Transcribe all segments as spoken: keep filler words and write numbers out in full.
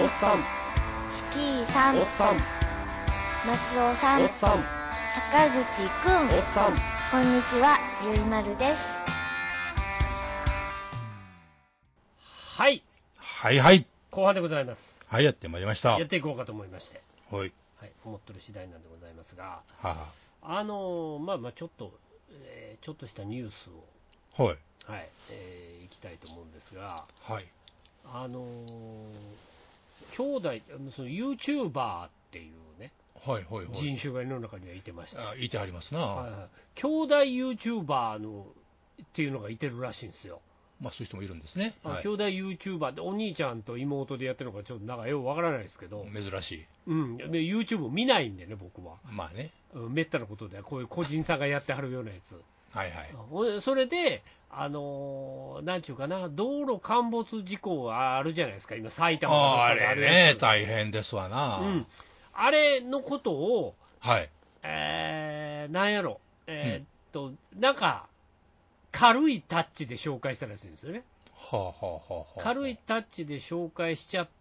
っさん、 スキーさん、 おっさん、 松尾さん、 おっさん、 坂口くん、 おっさん。 こんにちは、ゆいまるです。 はい、 はいはい。 後半でございます。 はい、やってまいりました。 やっていこうかと思いまして、 はい。 はい、思ってる次第なんでございますが、 はあ、 あのー、まあまあちょっと、えーちょっとしたニュースを、 はい。 はい、えーいきたいと思うんですが、 はい。 あのー、兄弟、その YouTuber っていうね、 はいはいはい。 人種が世の中にはいてまして、 あ、いてはりますな。 はいはい、兄弟 YouTuber のっていうのがいてるらしいんですよ。 まあそういう人もいるんですね。はい、 兄弟 YouTuber でお兄ちゃんと妹でやってるのかちょっとなんかよくわからないですけど、 珍しい。 うん、で YouTube 見ないんでね、僕は。 まあね。 うん、めったなことで、こういう個人さんがやってはるようなやつ。 はいはい。 ほそれで、あのーなんちゅうかな、道路陥没事故あるじゃないですか、今、埼玉ああ、 とかあであるやつ。 れね、大変ですわな。 うん、あれのことを、 はい。 えー、なんやろ、えーっと、うん、なんか、軽いタッチで紹介したらしいんですよね。 はあはあはあはあ。 軽いタッチで紹介しちゃって、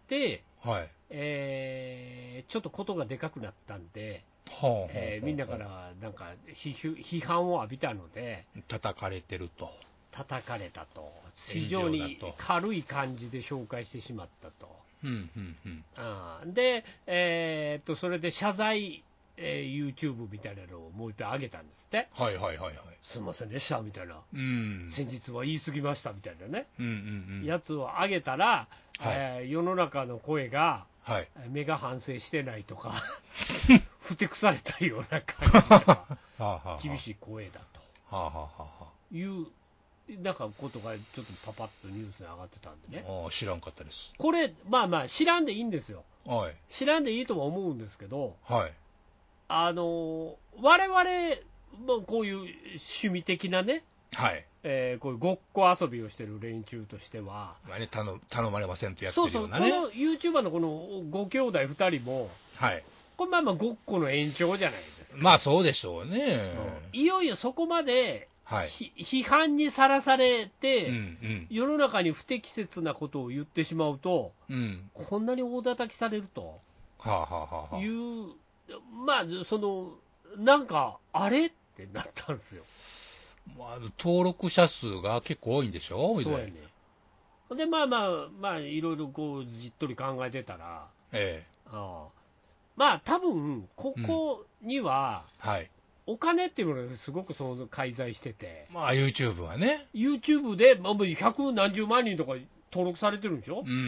はい。 えーちょっとことがでかくなったんで、 はあはあはあ、 えーみんなからなんか批批判を浴びたので、 叩かれてると。 叩かれたと、非常に軽い感じで紹介してしまったと。 うんうんうん。 あで、えーっと、それで謝罪、えー、YouTube みたいなのをもう一回上げたんですって。 はいはいはいはい。 すいませんでしたみたいな、 うん。 先日は言い過ぎましたみたいなね、 うんうんうん。 やつを上げたら、 はい、 えー世の中の声が、 はい、 目が反省してないとか、ふてくされたような感じが、厳しい声だと。 はあはあはあはあ。 いうなんかことがちょっとパパッとニュースに上がってたんでね。 ああ、知らんかったです。 これ、まあまあ、知らんでいいんですよ。 はい。 知らんでいいとは思うんですけど、 はい。 あの我々もこういう趣味的なね、 はい。 えーこういうごっこ遊びをしてる連中としては、 まあね、頼頼まれませんとやってそうそう、 るようなね。 この YouTuber のこのご兄弟ふたりも、 はい。 これまあまあごっこの延長じゃないですか。 まあそうでしょうね。 うん、いよいよそこまで、 はい、 批判にさらされて、 うんうん、 世の中に不適切なことを言ってしまうと、 うん、 こんなに大叩きされると、 はあはあはあはあ、 いう、まあ、そのなんか、あれってなったんですよ。 まあ、登録者数が結構多いんでしょ、 そうやね。で、まあまあ、まあ、いろいろこうじっとり考えてたら、 ええ、 ああまあ、多分ここには、 うん、はい、 お金っていうのがすごくその介在してて、 まあ、YouTube はね、 YouTube で、まあ、百何十万人とか登録されてるんでしょ、 うんうん、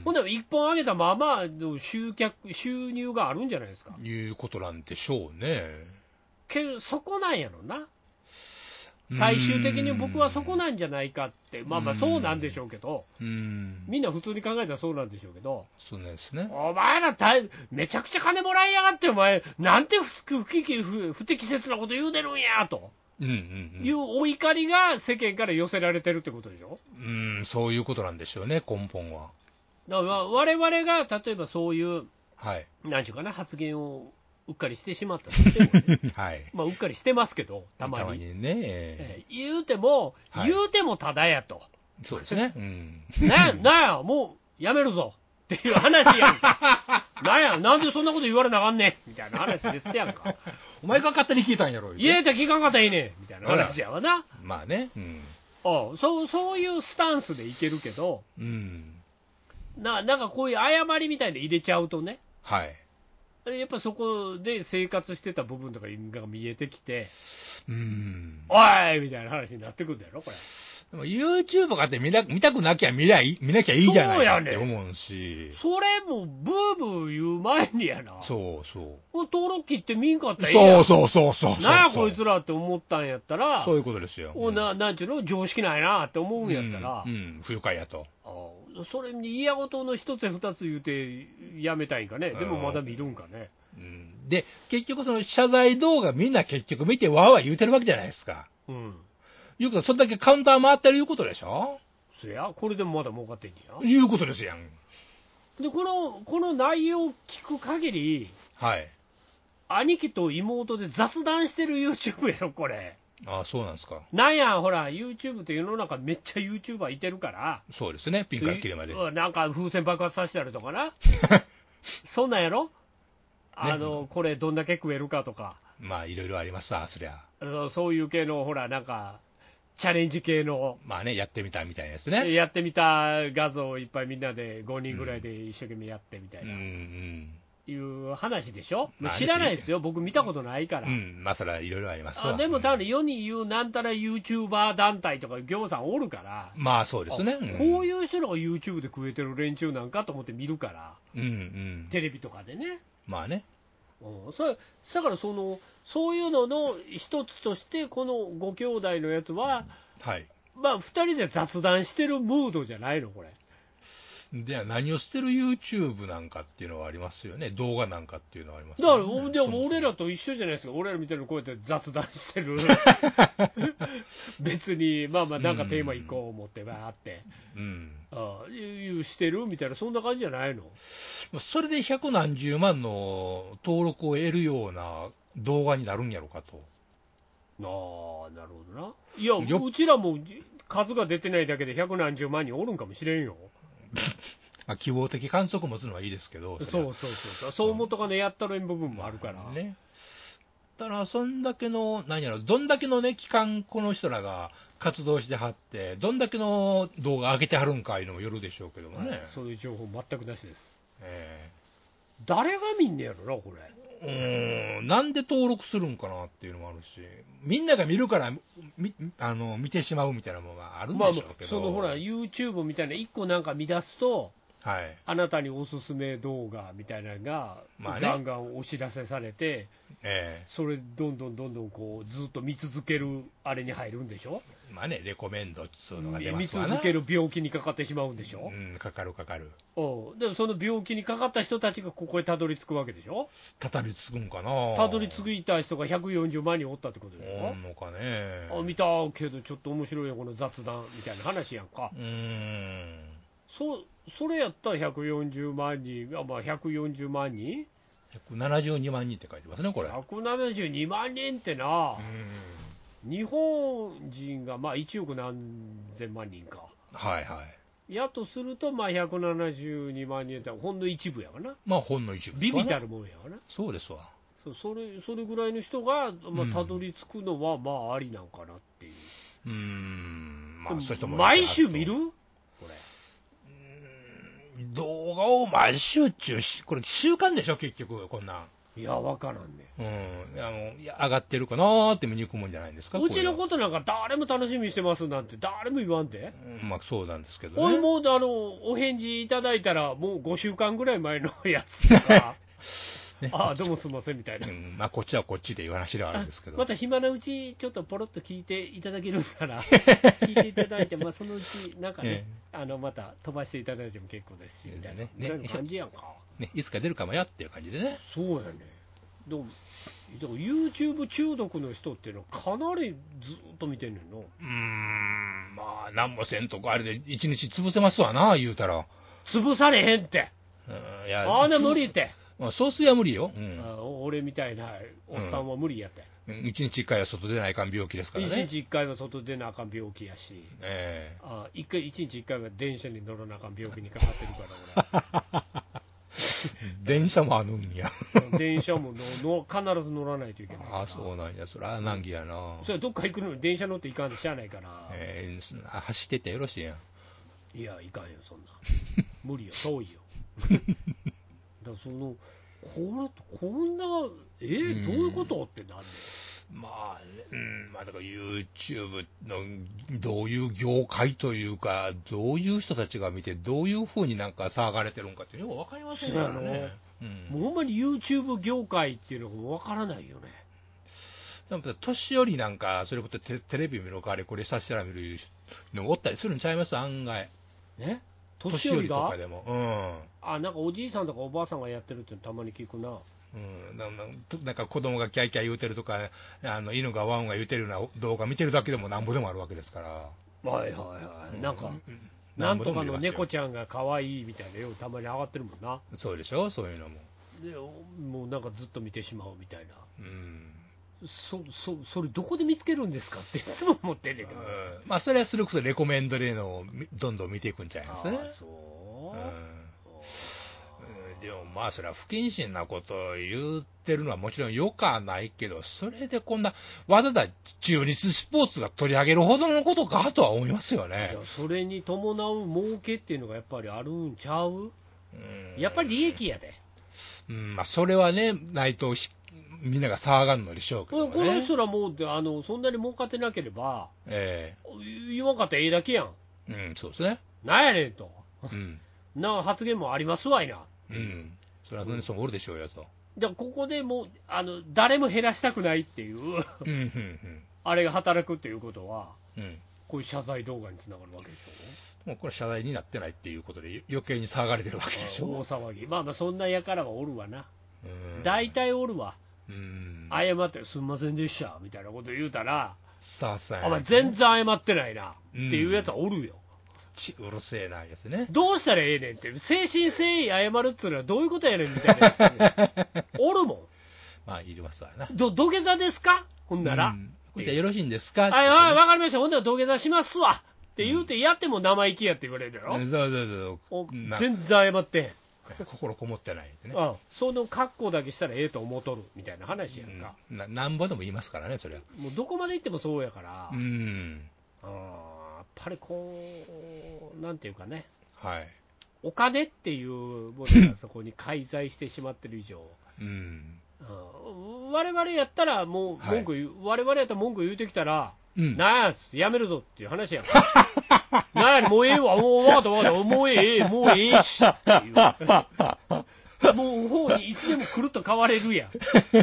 ほんで、いっぽん上げたまあまあの集客、収入があるんじゃないですか。 いうことなんでしょうね。 けそこなんやろな。最終的に僕はそこなんじゃないかって、まあまあそうなんでしょうけど、 うんみんな普通に考えたらそうなんでしょうけど、 そうですね。 お前ら大めちゃくちゃ金もらいやがって、お前、なんて不不不不適切なこと言うてるんやと、 うんうんうん、 いうお怒りが世間から寄せられてるってことでしょ。 うん、そういうことなんでしょうね、根本は。 だから我々が例えばそういう、 はい、 なんちゅうかな、発言をうっかりしてしまったとしても、ねはい、 まあうっかりしてますけど、たまに。 たまにね、 えー、言うても、 はい、 言うてもただやと。 そうですね。うん、 ななんや、もうやめるぞっていう話やんか。なんや、なんでそんなこと言われなあかんねんみたいな話ですやんか。 お前が勝手に聞いたんやろ。 言えたら聞かんかったらいいねんみたいな話やわな。 まあね、うん、 ああそうそういうスタンスでいけるけど、 うん、 ななんかこういう誤りみたいで入れちゃうとね、 はい。 やっぱそこで生活してた部分とかが見えてきて、 うーん、 おいみたいな話になってくるんだよ、これ。 でも YouTube かって見な見たくなきゃ見りゃいい見なきゃいいじゃないかって思うし、 それもブーブー言う前にやな、 そうそう、 登録切って見んかったらいいやん、 そうそうそうそう、 なんやこいつらって思ったんやったら、 そういうことですよ。 おななんちゅうの、常識ないなって思うんやったら、 うん、うん、不愉快やと。 あそれに嫌ごとの一つや二つ言うてやめたいんかね、でもまだ見るんかね。 うん、で、結局その謝罪動画みんな結局見てわーわー言うてるわけじゃないですか。 うん。 いうことはそれだけカウンター回ってるいうことでしょ。 そや、これでもまだ儲かってんねや。 いうことですやん。 で、この、この内容を聞く限り、 はい。 兄貴と妹で雑談してる YouTube やろ、これ。 ああ、そうなんですか。 なんや、ほら、YouTube って世の中めっちゃ YouTuber いてるから、 そうですね、ピンからキリまで。 なんか風船爆発させたりとかな、そんなんやろ、あの、ね、これ、どんだけ食えるかとか、 まあ、いろいろありますわ、そりゃそう。そういう系の、ほら、なんか、チャレンジ系の、 まあね、やってみたみたいなですね。 やってみた画像をいっぱいみんなでごにんぐらいで一生懸命やってみたいな。うんうんいう話でしょ、まあ、知らないですよ、僕見たことないから。 うん、まあそれはいろいろありますわ。 あでも多分世に言うなんたら YouTuber 団体とか業さんおるから、 まあそうですね、うん、 こういう人らが YouTube で食えてる連中なんかと思って見るから、 うんうん、 テレビとかでね。 まあね。 うん、それだからその、そういうのの一つとして、このご兄弟のやつは、 はい、 まあふたりで雑談してるムードじゃないの、これ。 では何をしてる YouTube なんかっていうのはありますよね、動画なんかっていうのはありますよね。 だから、 でも俺らと一緒じゃないですか、俺らみたいにこうやって雑談してる、別に、まあまあ、なんかテーマいこう思ってばーって、うん、ああいうしてるみたいな、そんな感じじゃないの。 それで百何十万の登録を得るような動画になるんやろかと。 ああ、なるほどな。いや、うちらも数が出てないだけで百何十万人おるんかもしれんよ。 まあ希望的観測持つのはいいですけど、 そうそうそうそう、そう思うとかね、やったらん部分もあるから。 ね。だから、そんだけの、何やろ、どんだけのね、期間、この人らが活動してはって、どんだけの動画上げてはるんかいうのもよるでしょうけどもね。はい、 そういう情報全くなしです。 えー、誰が見んねやろな、これ。 うーん、なんで登録するんかなっていうのもあるし、みんなが見るからみあの見てしまうみたいなものがあるんでしょうけど、まあ、 そのほら、YouTube みたいな、いっこなんか見出すと、はい、あなたにおすすめ動画みたいなのが、まあね、ガンガンお知らせされて、えー、それ、どんどんどんどんこうずっと見続けるあれに入るんでしょ。まあね、レコメンドっていうのが出ますわな。見続ける病気にかかってしまうんでしょ。 うん、かかるかかる。 おでもその病気にかかった人たちがここへたどり着くわけでしょ。 たどり着くんかな。 たどり着いた人がひゃくよんじゅうまん人おったってことでしょ。 おんのかね。 あ、見たけどちょっと面白いよこの雑談みたいな話やんか。うーん。そそれやったらひゃくよんじゅうまんにん、あ、まあひゃくよんじゅうまんにん、 ひゃくななじゅうにまんにんって書いてますね、これ。 ひゃくななじゅうにまんにんってな、うん、日本人がまあいちおく何千万人か。はいはい。やとすると、まあひゃくななじゅうにまんにんってほんの一部やわな。 まあほんの一部。 ビビたるもんやわな。 そうですわ。 そ, そ, れそれぐらいの人が、まあ、たどり着くのは、まあありなんかなっていう。うーん、まあそういう人も毎週見る？ 動画を毎週中、これ習慣でしょ結局こんなん。 いやわからんね。うん、あのいや上がってるかなーって見に行くもんじゃないんですか。 うちのことなんか誰も楽しみにしてますなんて誰も言わんで。 うん、まあそうなんですけどね。 俺もうあのお返事いただいたらもうごしゅうかんぐらい前のやつとか。ね、ああどうもすみませんみたいな、 うんまあ、こっちはこっちで言わなしではあるんですけど、 また暇なうちちょっとポロッと聞いていただけるなら聞いていただいて、まあ、そのうちなんかね、えー、あのまた飛ばしていただいても結構ですしみたいな、ね、ぐらいの感じやんか、 ね、いつか出るかもやっていう感じでね。 そうやね。でも YouTube 中毒の人っていうのはかなりずっと見てんねんの。 うーんまあ何もせんとこあれでいちにち潰せますわな言うたら。 潰されへんって。いやあんな無理って。 まあ、総帥は無理よ、うん、 あ俺みたいなおっさんは無理やって、 うん、いちにちいっかいは外出ないかん病気ですからね。 いちにちいっかいは外出なあかん病気やし、えー、あいちにちいっかいは電車に乗らなあかん病気にかかってるから俺電車もあるんや電車もの必ず乗らないといけない。 ああそうなんや、それは難儀やな。 それどっか行くのに電車乗って行かんとしゃあないから、 えー、走ってってよろしいやん。 いや行かんよそんな無理よ遠いよだそのこれこんなえー、どういうことってなんで、 まあ、うんまあ、だから YouTube のどういう業界というかどういう人たちが見てどういうふうになんか騒がれてるのかっていうのが分かりませんからね。 うん、もうほんまに YouTube 業界っていうのが分からないよね。 年寄りなんかそれこそ テ, テレビ見るかあれこれさせたら見るのおったりするんちゃいます案外。 ね年寄りが年寄りとかでも、うん、 あなんかおじいさんとかおばあさんがやってるってたまに聞くな。 うん、な, なんか子供がキャイキャイ言うてるとかあの犬がワンワン言うてるような動画見てるだけでもなんぼでもあるわけですから。 はいはいはい、うん、なんか、うん、なんとかの猫ちゃんが可愛いみたいなようたまに上がってるもんな。 そうでしょそういうのもでもうなんかずっと見てしまうみたいな、 うん、 そそそれどこで見つけるんですかっていつも思ってんねんけど、うん、 まあそれはそれこそレコメンド例のをどんどん見ていくんちゃいますね。 あそう、 うん、でもまあそれは不謹慎なことを言ってるのはもちろんよくはないけど、それでこんなわざわざ中日スポーツが取り上げるほどのことかとは思いますよね。 いやそれに伴う儲けっていうのがやっぱりあるんちゃう？うん、やっぱり利益やで。 うん、まあそれはねないとみんなが騒がんのでしょうけどね。 この人らもうあのそんなに儲かってなければ、えー、言わんかったらええだけやん。 うん、そうですね。 なんやねんと、うん、な発言もありますわいな。 うん、それはそうもおるでしょうよと。 じゃあここでもうあの誰も減らしたくないっていう、うんうんうん、あれが働くっていうことは、うん、こういう謝罪動画につながるわけでしょ。 もうこれ謝罪になってないっていうことで余計に騒がれてるわけでしょ。 大騒ぎ。まあまあそんなやからはおるわな。大体おるわ。うん、謝ってすんませんでしたみたいなこと言うたら、さあさあ、お前全然謝ってないなっていうやつはおるよ。 うん、うるせえなやつね。 どうしたらええねんって、誠心誠意謝るっつうのはどういうことやねんみたいなやつ、ね、おるもん。 まあいりますわな。 ど土下座ですかほんなら。 うん、じゃよろしいんですかって、 ね、はいはい、わかりました。ほんなら土下座しますわって言うてやっても生意気やって言われるやろ。うん、そうそうそう。全然謝ってへん。 心こもってないってね。 ああその格好だけしたらええと思うとるみたいな話やんか。 うん、ななんぼでも言いますからね、それは。 もうどこまで行ってもそうやから、うん、あやっぱりこう、なんていうかね、はい、お金っていうものがそこに介在してしまってる以上、うん、我々やったら、もう文句言う、はい、我々やったら文句言うてきたら、うん、なんやつやめるぞっていう話やんか。なんやもうええわ、もうわかったわかった、もうええ、もうええしっていう。もう方にいつでも来ると変われるやん。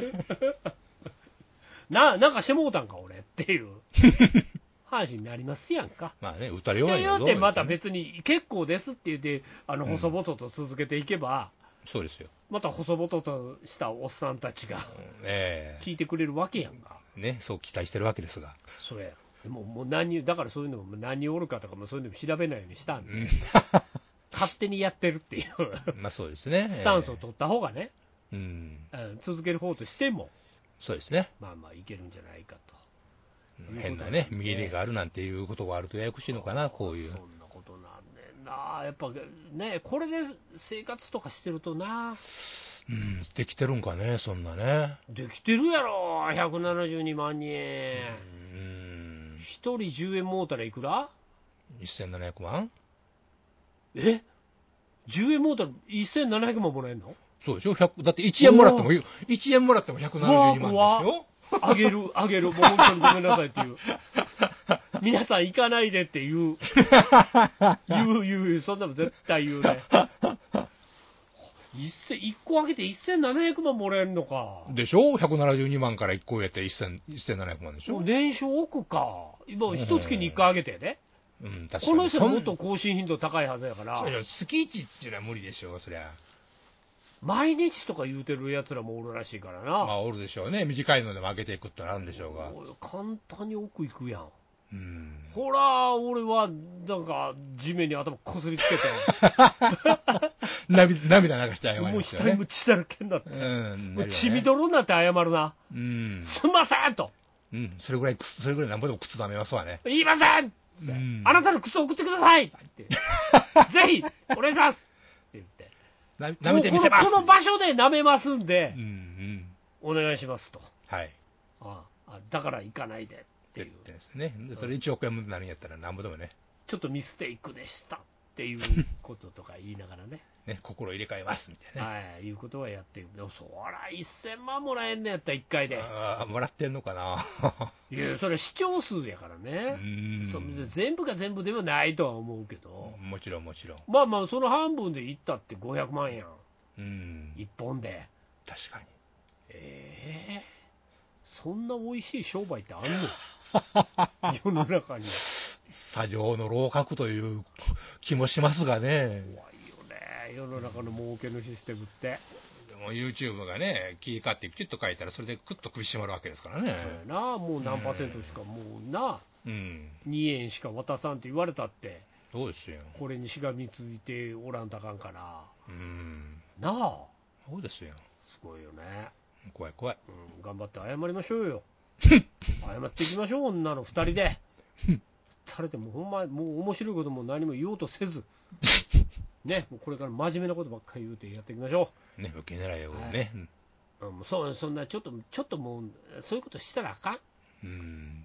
な、なんかしてもうたんか俺っていう話になりますやんか。 まあね、打たれ弱いよ。 って言うてまた別に結構ですって言ってあの細々と続けていけば、 うん、そうですよ。 また細々としたおっさんたちが、うんえー、聞いてくれるわけやんか。 ね、そう期待してるわけですが。 それもうもう何だからそういうのも何人おるかとかもそういうのも調べないようにしたんで。うん勝手にやってるっていうまあそうですね、 スタンスを取った方がね、えーうん、続ける方としてもそうですね、 まあまあいけるんじゃないかと。 変なね見入りがあるなんていうことがあるとややこしいのかな、こういう。 そんなことなんねんな、やっぱねこれで生活とかしてるとな、 うん、できてるんかね、そんなね。 できてるやろ、ひゃくななじゅうにまんにん、うん、ひとりじゅうえんもうたらいくら？ せんななひゃくまん。 えじゅうえんもうたらせんななひゃくまんもらえるの？ そうでしょ、だっていちえんもらってもいちえんもらってもひゃくななじゅうにまんですよ。 あげるあげる、もう本当にごめんなさいっていう皆さん行かないでって言う言う言うそんなの絶対言うね。いっこあげてせんななひゃくまんもらえるのかでしょ。ひゃくななじゅうにまんからいっこ入れてせんななひゃくまんでしょ。 年少億か、今いっかげつにいっかいあげてね、うん、確かにこの人はもっと更新頻度高いはずやから。 月いちっていうのは無理でしょう、そりゃ。 毎日とか言うてるやつらもおるらしいからな。 まあおるでしょうね、短いのでも上げていくってのあるんでしょうが。 簡単に奥行くやん。うん、ほら俺はなんか地面に頭こすりつけて涙流して謝りますよね。 もう下にも血だらけになって、うん、もう血みどろになって謝るな、うん、すんませんと、 うん、それぐらいそれぐらいなんぼでも靴舐めますわね。 言いません、うん、あなたの靴を送ってくださいってぜひお願いしますって言って舐めてみせます。 この場所で舐めますんで、うんうん、お願いしますと、はい、ああだから行かないでっていうですね。でそれいちおくえんになるんやったらなんぼでもね、 ちょっとミステイクでしたっていうこととか言いながらねね、心入れ替えますみたいな、 ね、はい、いうことはやってる。でもそらせんまんもらえんねやったらいっかいで。 ああ、もらってんのかな。 いや、それ視聴数やからね。うんそ全部が全部でもないとは思うけど、 もちろんもちろん、 まあまあその半分でいったってごひゃくまんやん、うんいっぽんで。 確かに。 ええー、そんな美味しい商売ってあんの世の中に。 砂上の楼閣という気もしますがね。 怖いよね、世の中の儲けのシステムって。 でも YouTube がね、キーカってキュッと書いたらそれでクッと首絞まるわけですからね。 そうやな、もう何パーセントしかもうな、うん、にえんしか渡さんって言われたって、 そうですよ、 これにしがみついておらんとあかんから、うんなあ、 そうですよ、 すごいよね。 怖い怖い、 うん、頑張って謝りましょうよ謝っていきましょう、女のふたりでふたりでもうほんまもう面白いことも何も言おうとせずね、もうこれから真面目なことばっかり言うてやっていきましょうね、 受け狙いをね、 はい、うん、そうそんなちょっとちょっともうそういうことしたらあかん、うん、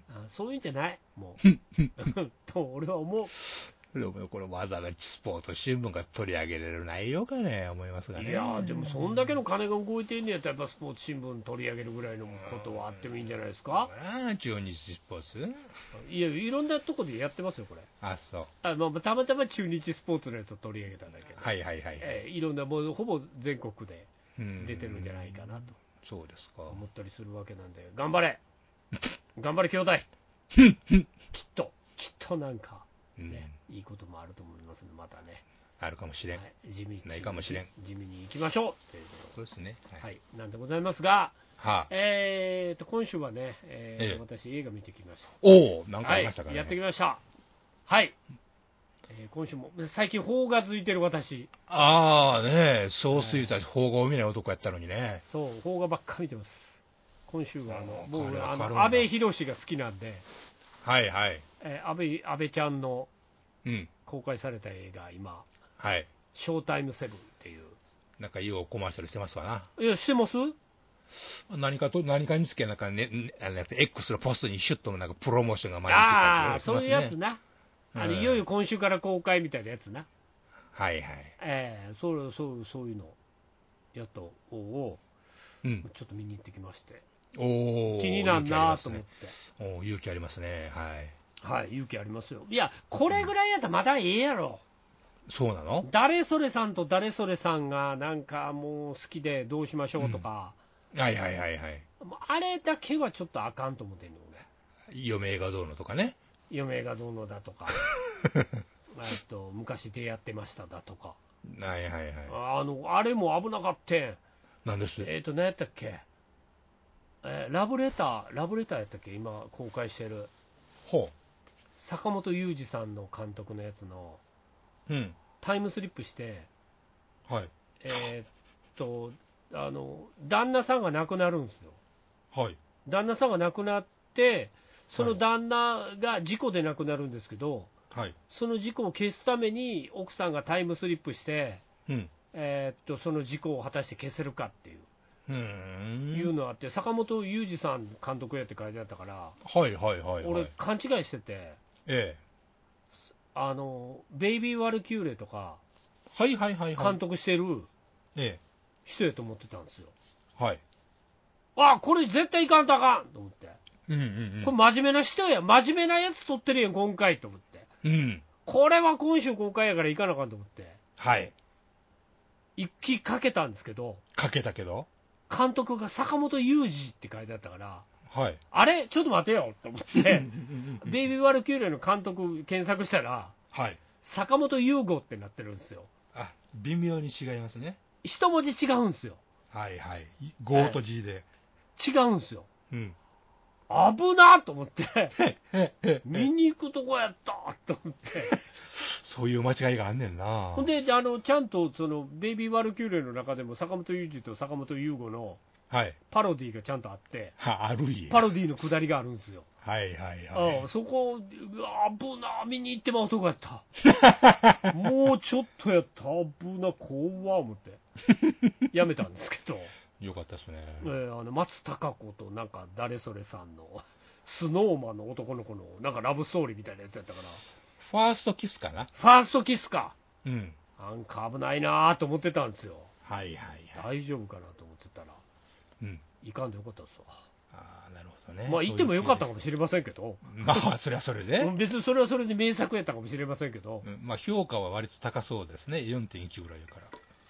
あそういうんじゃないもうと俺は思う。 でもこれわざわざスポーツ新聞が取り上げられる内容かね思いますがね。 いやでもそんだけの金が動いてんねやったらやっぱスポーツ新聞取り上げるぐらいのことはあってもいいんじゃないですか。 あ中日スポーツいやいろんなとこでやってますよこれ。 あそうあ、まあ、たまたま中日スポーツのやつを取り上げたんだけど、 はいはいはい、 えー、いろんなもうほぼ全国で出てるんじゃないかなとそうですか思ったりするわけなんで、頑張れ頑張れ兄弟きっときっとなんかね、うん、いいこともあると思いますので、またねあるかもしれん、はい、 地味ないかもしれん、 地味に行きましょうということそうですね、はい、 はい、なんでございますが、 はあ、 えーと今週はね、えーええ、私映画見てきました。 おお、なんかありましたかね、 はい、やってきました。はい、えー、今週も最近邦画付いてる私。 ああね、そうすぎた邦画を見ない男やったのにね。 そう邦画ばっか見てます。今週はあの僕あの阿部寛が好きなんで、 はいはい、 えー、阿部阿部ちゃんのうん公開された映画今、 はい、 ショータイムセブンっていうなんかいいコマーシャルしてますわな。 いやしてます。 何かと何かにつけなんかね、あの X のポストにシュッとなんかプロモーションが前に出てたりとか、ね、 ああそういうやつな、あのいよいよ今週から公開みたいなやつな。 はいはい。 ええー、そうそうそういうのやっとおお、うん、ちょっと見に行ってきまして。おお気になるなと思って。 おお勇気ありますね。 はい。はい勇気ありますよ。いやこれぐらいやったらまだええやろ。 うん、そうなの？ 誰それさんと誰それさんがなんかもう好きでどうしましょうとか。 うん、はいはいはいはい。 あれだけはちょっとあかんと思ってんの俺。嫁がどうのとかね。 嫁がどうのだとか。と昔出会ってましただとか。 はいはいはい。 あのあれも危なかったん。 なんです？ えっと何やったっけ。えー、ラブレターラブレターやったっけ今公開してる。 ほう。 坂本雄二さんの監督のやつの。 うん。 タイムスリップして。 はい。 えー、っとあの旦那さんが亡くなるんですよ。 はい。 旦那さんが亡くなってその旦那が事故で亡くなるんですけど、 はい、 その事故を消すために奥さんがタイムスリップして、 うんえー、っとその事故を果たして消せるかっていう、 うーんいうのがあって、坂本雄二さん監督やって書いてあったから、 はいはいはい、はい、 俺勘違いしてて、 ええ、 あのベイビー・ワルキューレとかはいはいはいはい監督してるええ人やと思ってたんですよ。 はい。 あこれ絶対いかんとあかんと思って、 うんうんうん、 これ真面目な人や、真面目なやつ撮ってるやん今回と思って、 うん、 これは今週公開やからいかなあかんと思って、 はい、 一気かけたんですけど、 かけたけど監督が坂本雄二って書いてあったから、 はい、 あれちょっと待てよと思ってベイビー・ワルキューレの監督検索したら、 はい、 坂本雄吾ってなってるんですよ。 あ微妙に違いますね。 一文字違うんですよ。 はいはい、ゴと G で、 違うんですよ、 うん、 危なと思って見に行くとこやったと思ってそういう間違いがあんねんな。 ほんであのちゃんとそのベイビー・ワルキューレの中でも坂本雄二と坂本雄吾のパロディがちゃんとあって、 はあるいパロディのくだりがあるんですよ。 はいはいはい、 ああそこ危な見に行ってまうとこやったもうちょっとやった危な怖思ってやめたんですけどよかったですね、 えー、あの松たか子となんか誰それさんのスノーマンの男の子のなんかラブストーリーみたいなやつやったから、 ファーストキスかな。 ファーストキスか、 うん、 なんか危ないなと思ってたんですよ。 はいはいはい、大丈夫かなと思ってたら、 うん、 いかんでよかったですわ。 ああなるほどね。 まあ行ってもよかったかもしれませんけど、 まあそれはそれで別にそれはそれで名作やったかもしれませんけど、 うん、まあ評価は割と高そうですね。 よんてんいち ぐらいだから、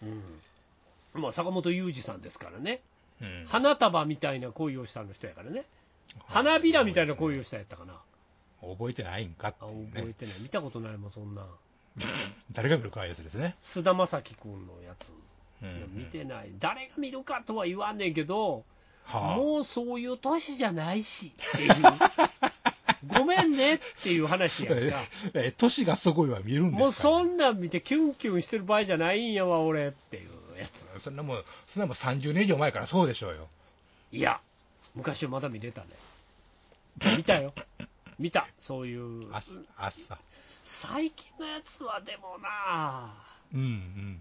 うん、まあ坂本雄二さんですからね、 うん、 花束みたいな恋をしたの人やからね、花びらみたいな恋をしたやったかな。 覚えてないんかっていう、ね、 覚えてない、見たことないもんそんな誰が見るかやつですね。 菅田将暉君のやつ、 うんうん、 見てない。誰が見るかとは言わんねんけど、 はあ、 もうそういう年じゃないしっていうごめんねっていう話やんかえ年がすごいは見るんですか、ね、 もうそんなん見てキュンキュンしてる場合じゃないんやわ俺っていうやつ。 そんなもんそんなもんさんじゅうねん以上前からそうでしょうよ。 いや、昔はまだ見れたね。見たよ。見た。そういう。 朝。 最近のやつはでもな、 うんうん。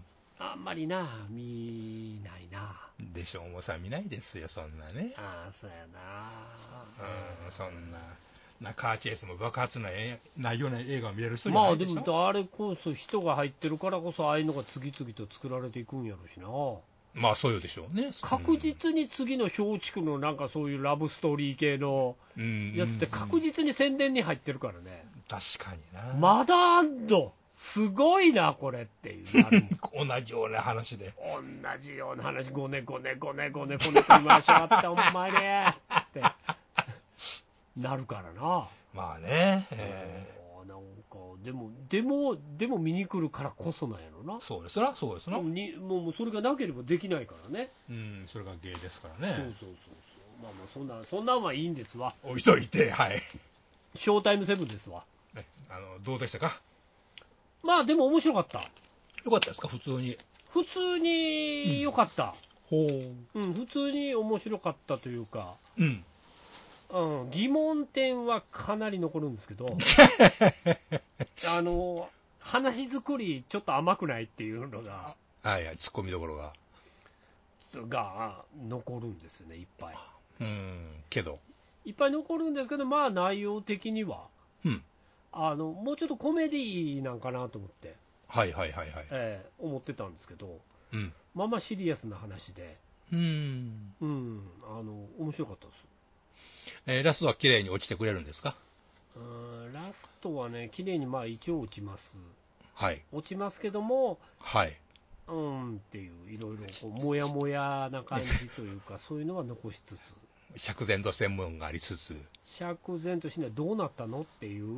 あんまりな、見ないな。 でしょう、もうさ、見ないですよ、そんなね。 ああ、そうやな。うん、そんな。なカーチェイスも爆発なないような映画を見れる人じゃないでしょ。まあでも、あれこそ人が入ってるからこそ、ああいうのが次々と作られていくんやろしな。 まあそうでしょうね。 確実に次の松竹のなんかそういうラブストーリー系のやつって確実に宣伝に入ってるからね。 確かにな。 まだあんのすごいなこれっていう同じような話で同じような話、ごねごねごねごねこね食いましょうってお前ねってなるからな。 まあね、えー、なんかでもでもでも見に来るからこそなんやろな。 そうですな、そうですな。 もうにもうそれがなければできないからね。 うん、それが芸ですからね。 そうそうそうそう。まあまあそんなそんなんはいいんですわ。 置いといて、はい。 ショータイムセブンですわ。 ね、あのどうでしたか。 まあでも面白かった。 よかったですか、普通に。 普通に良かった、 うん、ほう、うん、普通に面白かったというか、 うん、 うん、疑問点はかなり残るんですけどあの話作りちょっと甘くないっていうのが、 はいはい、ツッコミどころがが残るんですよね、いっぱい。 うん、けどいっぱい残るんですけど、まあ内容的には、 うん、 あのもうちょっとコメディなんかなと思って、 はいはいはいはい、 えー、思ってたんですけど、 うん、 まあまあシリアスな話で、 うん、 うん、あの面白かったです。 えー、ラストは綺麗に落ちてくれるんですか。 うーん、ラストはね、綺麗にまあ一応落ちます、 はい、 落ちますけども、 はい、 うんっていう、いろいろこうもやもやな感じというか、そういうのは残しつつ、 釈然と専門がありつつ、 釈然としない、どうなったのっていう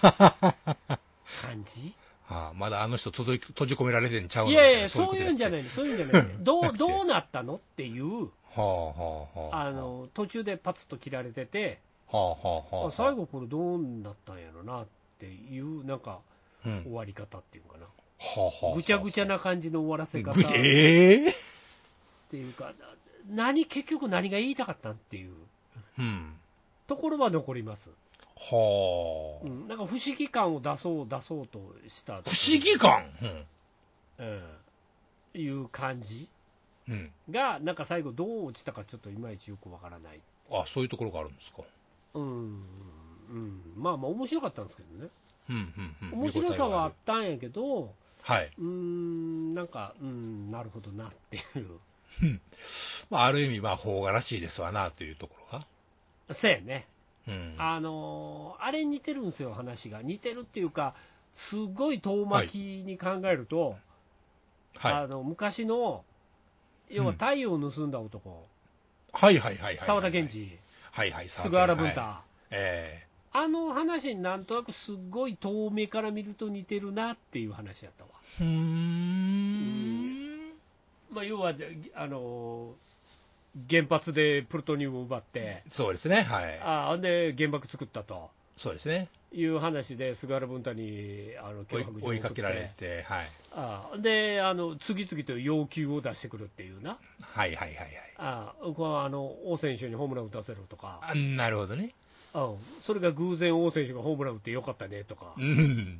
感じ。 はあ、まだあの人閉じ閉じ込められてんちゃうの。 いやいや、そういうんじゃない、そういうんじゃないどう、どうなったのっていう、 はあはあはあ、 あの途中でパツッと切られてて、 はあはあはあ、 最後これどうなったんやろなっていう、なんか、終わり方っていうかな、 はあはあ、 ぐちゃぐちゃな感じの終わらせ方っえー、 ていうか、何結局何が言いたかったんっていう、うん、ところは残ります。はあ、うん、なんか不思議感を出そう出そうとした不思議感、 うん、うん、いう感じ、 うん、 がなんか最後どう落ちたかちょっといまいちよくわからない。 あ、そういうところがあるんですか。 うん、うん、まあまあ面白かったんですけどね、 うんうんうん、 面白さはあったんやけど、 はい、 うーん、なんか、うん、なるほどなっていう、 まあ、ある意味、まあ、邦画らしいですわなというところが、 そうやね、 うん、 あのあれに似てるんですよ、話が似てるっていうか、すごい遠巻きに考えると、はい、あの昔の、要は太陽を盗んだ男、うん、 はいはいはいはい、 沢田研二、 はいはい、 菅原文太、はい、 えー、あの話になんとなくすごい遠目から見ると似てるなっていう話やったわ。 うーん、うんまあ、要はあの原発でプルトニウムを奪って、 そうですね、はい、 あで原爆作ったと、 そうですね、 いう話で菅原文太にあの脅迫状を追いかけられて、はい、 あであの次々と要求を出してくるっていうな、 はいはいはいはい、 あこのあの王選手にホームラン打たせろとか、 あ、なるほどね、 うん、それが偶然王選手がホームラン打ってよかったねとか、うん、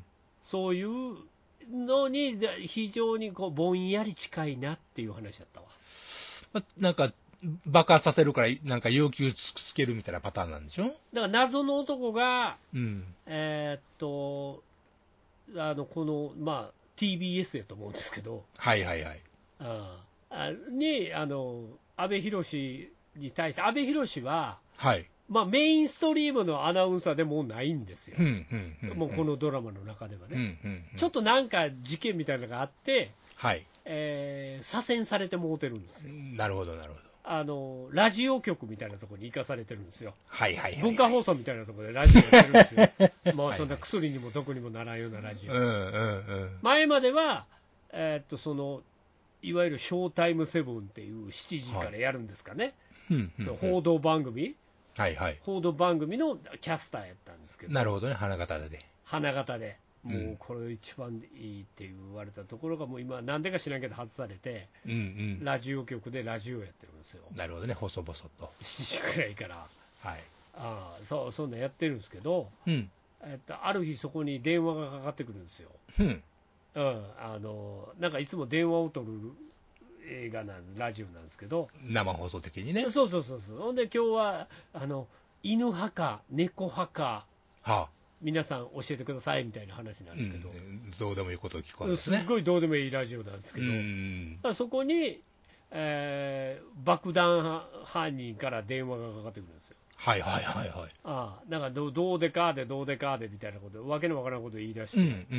そういうのに非常にこうぼんやり近いなっていう話だったわ。 ま、なんか爆発させるからなんか要求つけるみたいなパターンなんでしょ。だから謎の男が、 うん、 えー、っとあのこの、まあ、ティービーエス やと思うんですけど、 はいはいはい、 ああにあの阿部寛に対して、阿部寛は、 はい、 まあ、メインストリームのアナウンサーでもうないんですよ、 うんうんうんうん、 もうこのドラマの中ではね、 うんうんうん、 ちょっとなんか事件みたいなのがあって、 はい、 えー、左遷されてもうてるんですよ。 なるほどなるほど。 あのラジオ局みたいなところに行かされてるんですよ、 はいはいはいはい、 文化放送みたいなところでラジオやってるんですよもうそんな薬にも毒にもならんようなラジオ、 うんうんうん、 前までは、えー、っとそのいわゆるショータイムセブンっていうしちじからやるんですかね、はい、そう報道番組、 はいはい、 報道番組のキャスターやったんですけど、 なるほどね、花形で花形で、 もうこれ一番いいって言われたところが、もう今、なんでか知らんけど外されて、うんうん、ラジオ局でラジオやってるんですよ。 なるほどね、細々と。 しちじくらいから。 はい。 ああ、そう、そんなやってるんですけど、うん、えっと、ある日そこに電話がかかってくるんですよ。うん。うん、あの、なんかいつも電話を取る映画なんです、ラジオなんですけど。 生放送的にね。 そうそうそうそう。ほんで今日は、あの、犬派か猫派か、はあ、皆さん教えてくださいみたいな話なんですけど、うん、 どうでもいいことを聞くわけですね。 すっごいどうでもいいラジオなんですけど、うん、そこに、えー、爆弾犯人から電話がかかってくるんですよ。 はいはいはいはい。 ああ、なんかどどうでかでどうでかでみたいなこと、わけのわからんこと言い出して、うんうんうん、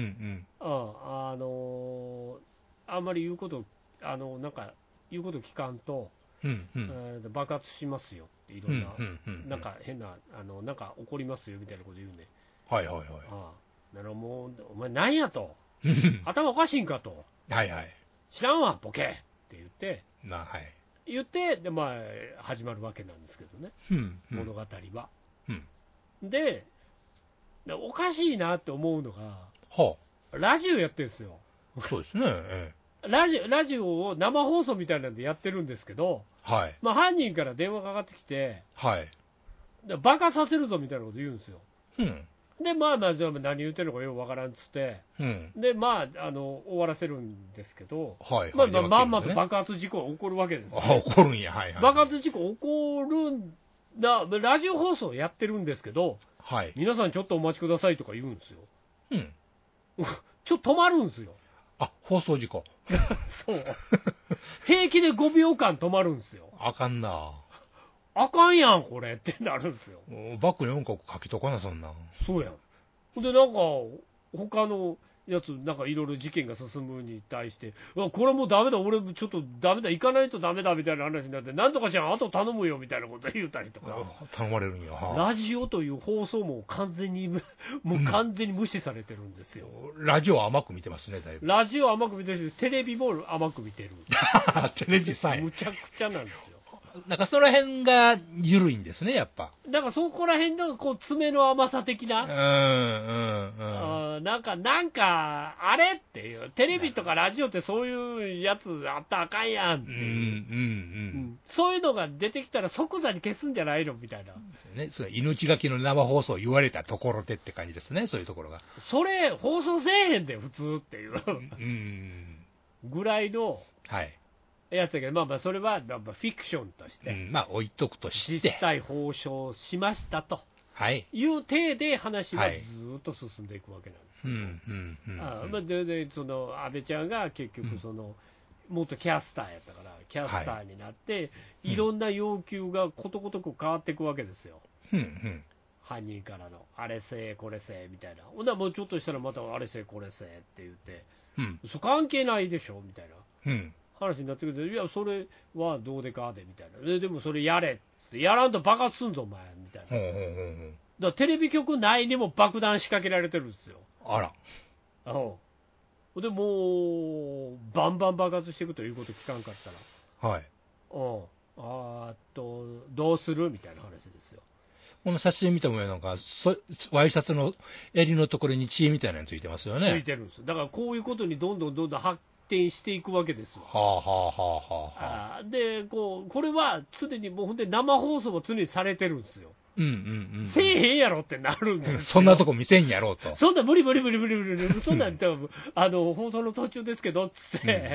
あ, あのー、あんまり言うこと、あのなんか言うこと聞かんと、うんうん、えー、爆発しますよって、いろんな、うんうんうんうん、なんか変な、あのなんか怒りますよみたいなこと言うね。 はいはいはい。 ああ、だからもう、お前なんやと、頭おかしいんかと、 はいはい。 知らんわ、ボケって言って、 なはい、 言って、で、まあ、始まるわけなんですけどね、うんうん、物語は。うん、で、おかしいなって思うのが、はあ、ラジオやってるんですよ。 そうですね。ええ、ラジオ、ラジオを生放送みたいなんでやってるんですけど、はい、まあ、犯人から電話かかってきて、はい、バカさせるぞみたいなこと言うんですよ。うん、で、まあまあ、何言ってるのかよくわからんっつって、うん、で、まあ、あの終わらせるんですけど、はい、まあ、まあ、まんまと爆発事故が起こるわけですよ、ね。 起こるんや、はいはい。 爆発事故起こるんだ、ラジオ放送やってるんですけど、はい、皆さんちょっとお待ちくださいとか言うんですよ。うん。ちょっと止まるんですよ。 あ、放送事故。 そう。平気でごびょうかん止まるんですよ。 あかんな。 あかんやん、これってなるんですよ。 バックに音楽書きとかな、そんな。 そうやん。で、なんか、他のやつ、なんかいろいろ事件が進むに対して、これもうダメだ、俺もちょっとダメだ、行かないとダメだみたいな話になって、なんとかじゃん、あと頼むよみたいなこと言うたりとか。 頼まれるんや。 ラジオという放送も完全に、もう完全に無視されてるんですよ。 うん、ラジオ甘く見てますね、だいぶ。 ラジオ甘く見てるし、テレビも甘く見てる。 テレビさえ。 むちゃくちゃなんですよ。 なんかその辺が緩いんですね、やっぱ。 なんかそこら辺のこう爪の甘さ的な、うんうんうん、なんか、なんか、あれっていう、テレビとかラジオってそういうやつあったらあかんやんっていう、うんうんうん、そういうのが出てきたら即座に消すんじゃないのみたいな。 ですよね、それ命がけの生放送言われたところでって感じですね、そういうところが。 それ、放送せえへんで、普通っていう、うん、ぐらいの。はい、やつだけど、まあまあそれはフィクションとして、うん、 まあ置いとくとして実際放送しましたという体で話はずっと進んでいくわけなんですけど、あまあででその安倍ちゃんが結局その、うん、元キャスターやったからキャスターになって、はい、いろんな要求がことごとく変わっていくわけですよ、うんうん、犯人からのあれせえこれせえみたいな、ほんならもうちょっとしたらまたあれせえこれせえって言って、うん、そ関係ないでしょみたいな、うん話になってくるけど、いや、それはどうでかでみたいな、で, でもそれやれっつって、やらんと爆発すんぞ、お前みたいな、うんうんうん、だからテレビ局内にも爆弾仕掛けられてるんですよ。 あら、 うん、でもう、バンバン爆発していくということ聞かんかったら、はい、うん、あと、どうするみたいな話ですよ。 この写真見てもなんか、ワイシャツの襟のところに血みたいなのついてますよね。 ついてるんですよ。だからこういうことにどんどんどんどん発展していくわけですよ。 はあはあはあはあ。あでこうこれは常にもうほんで生放送も常にされてるんですよ。うんうんうん、せえへんやろってなるんですよ。 そんなとこ見せんやろうと。 そんな無理無理無理無理無理無理そんなん多分あの放送の途中ですけどっつって、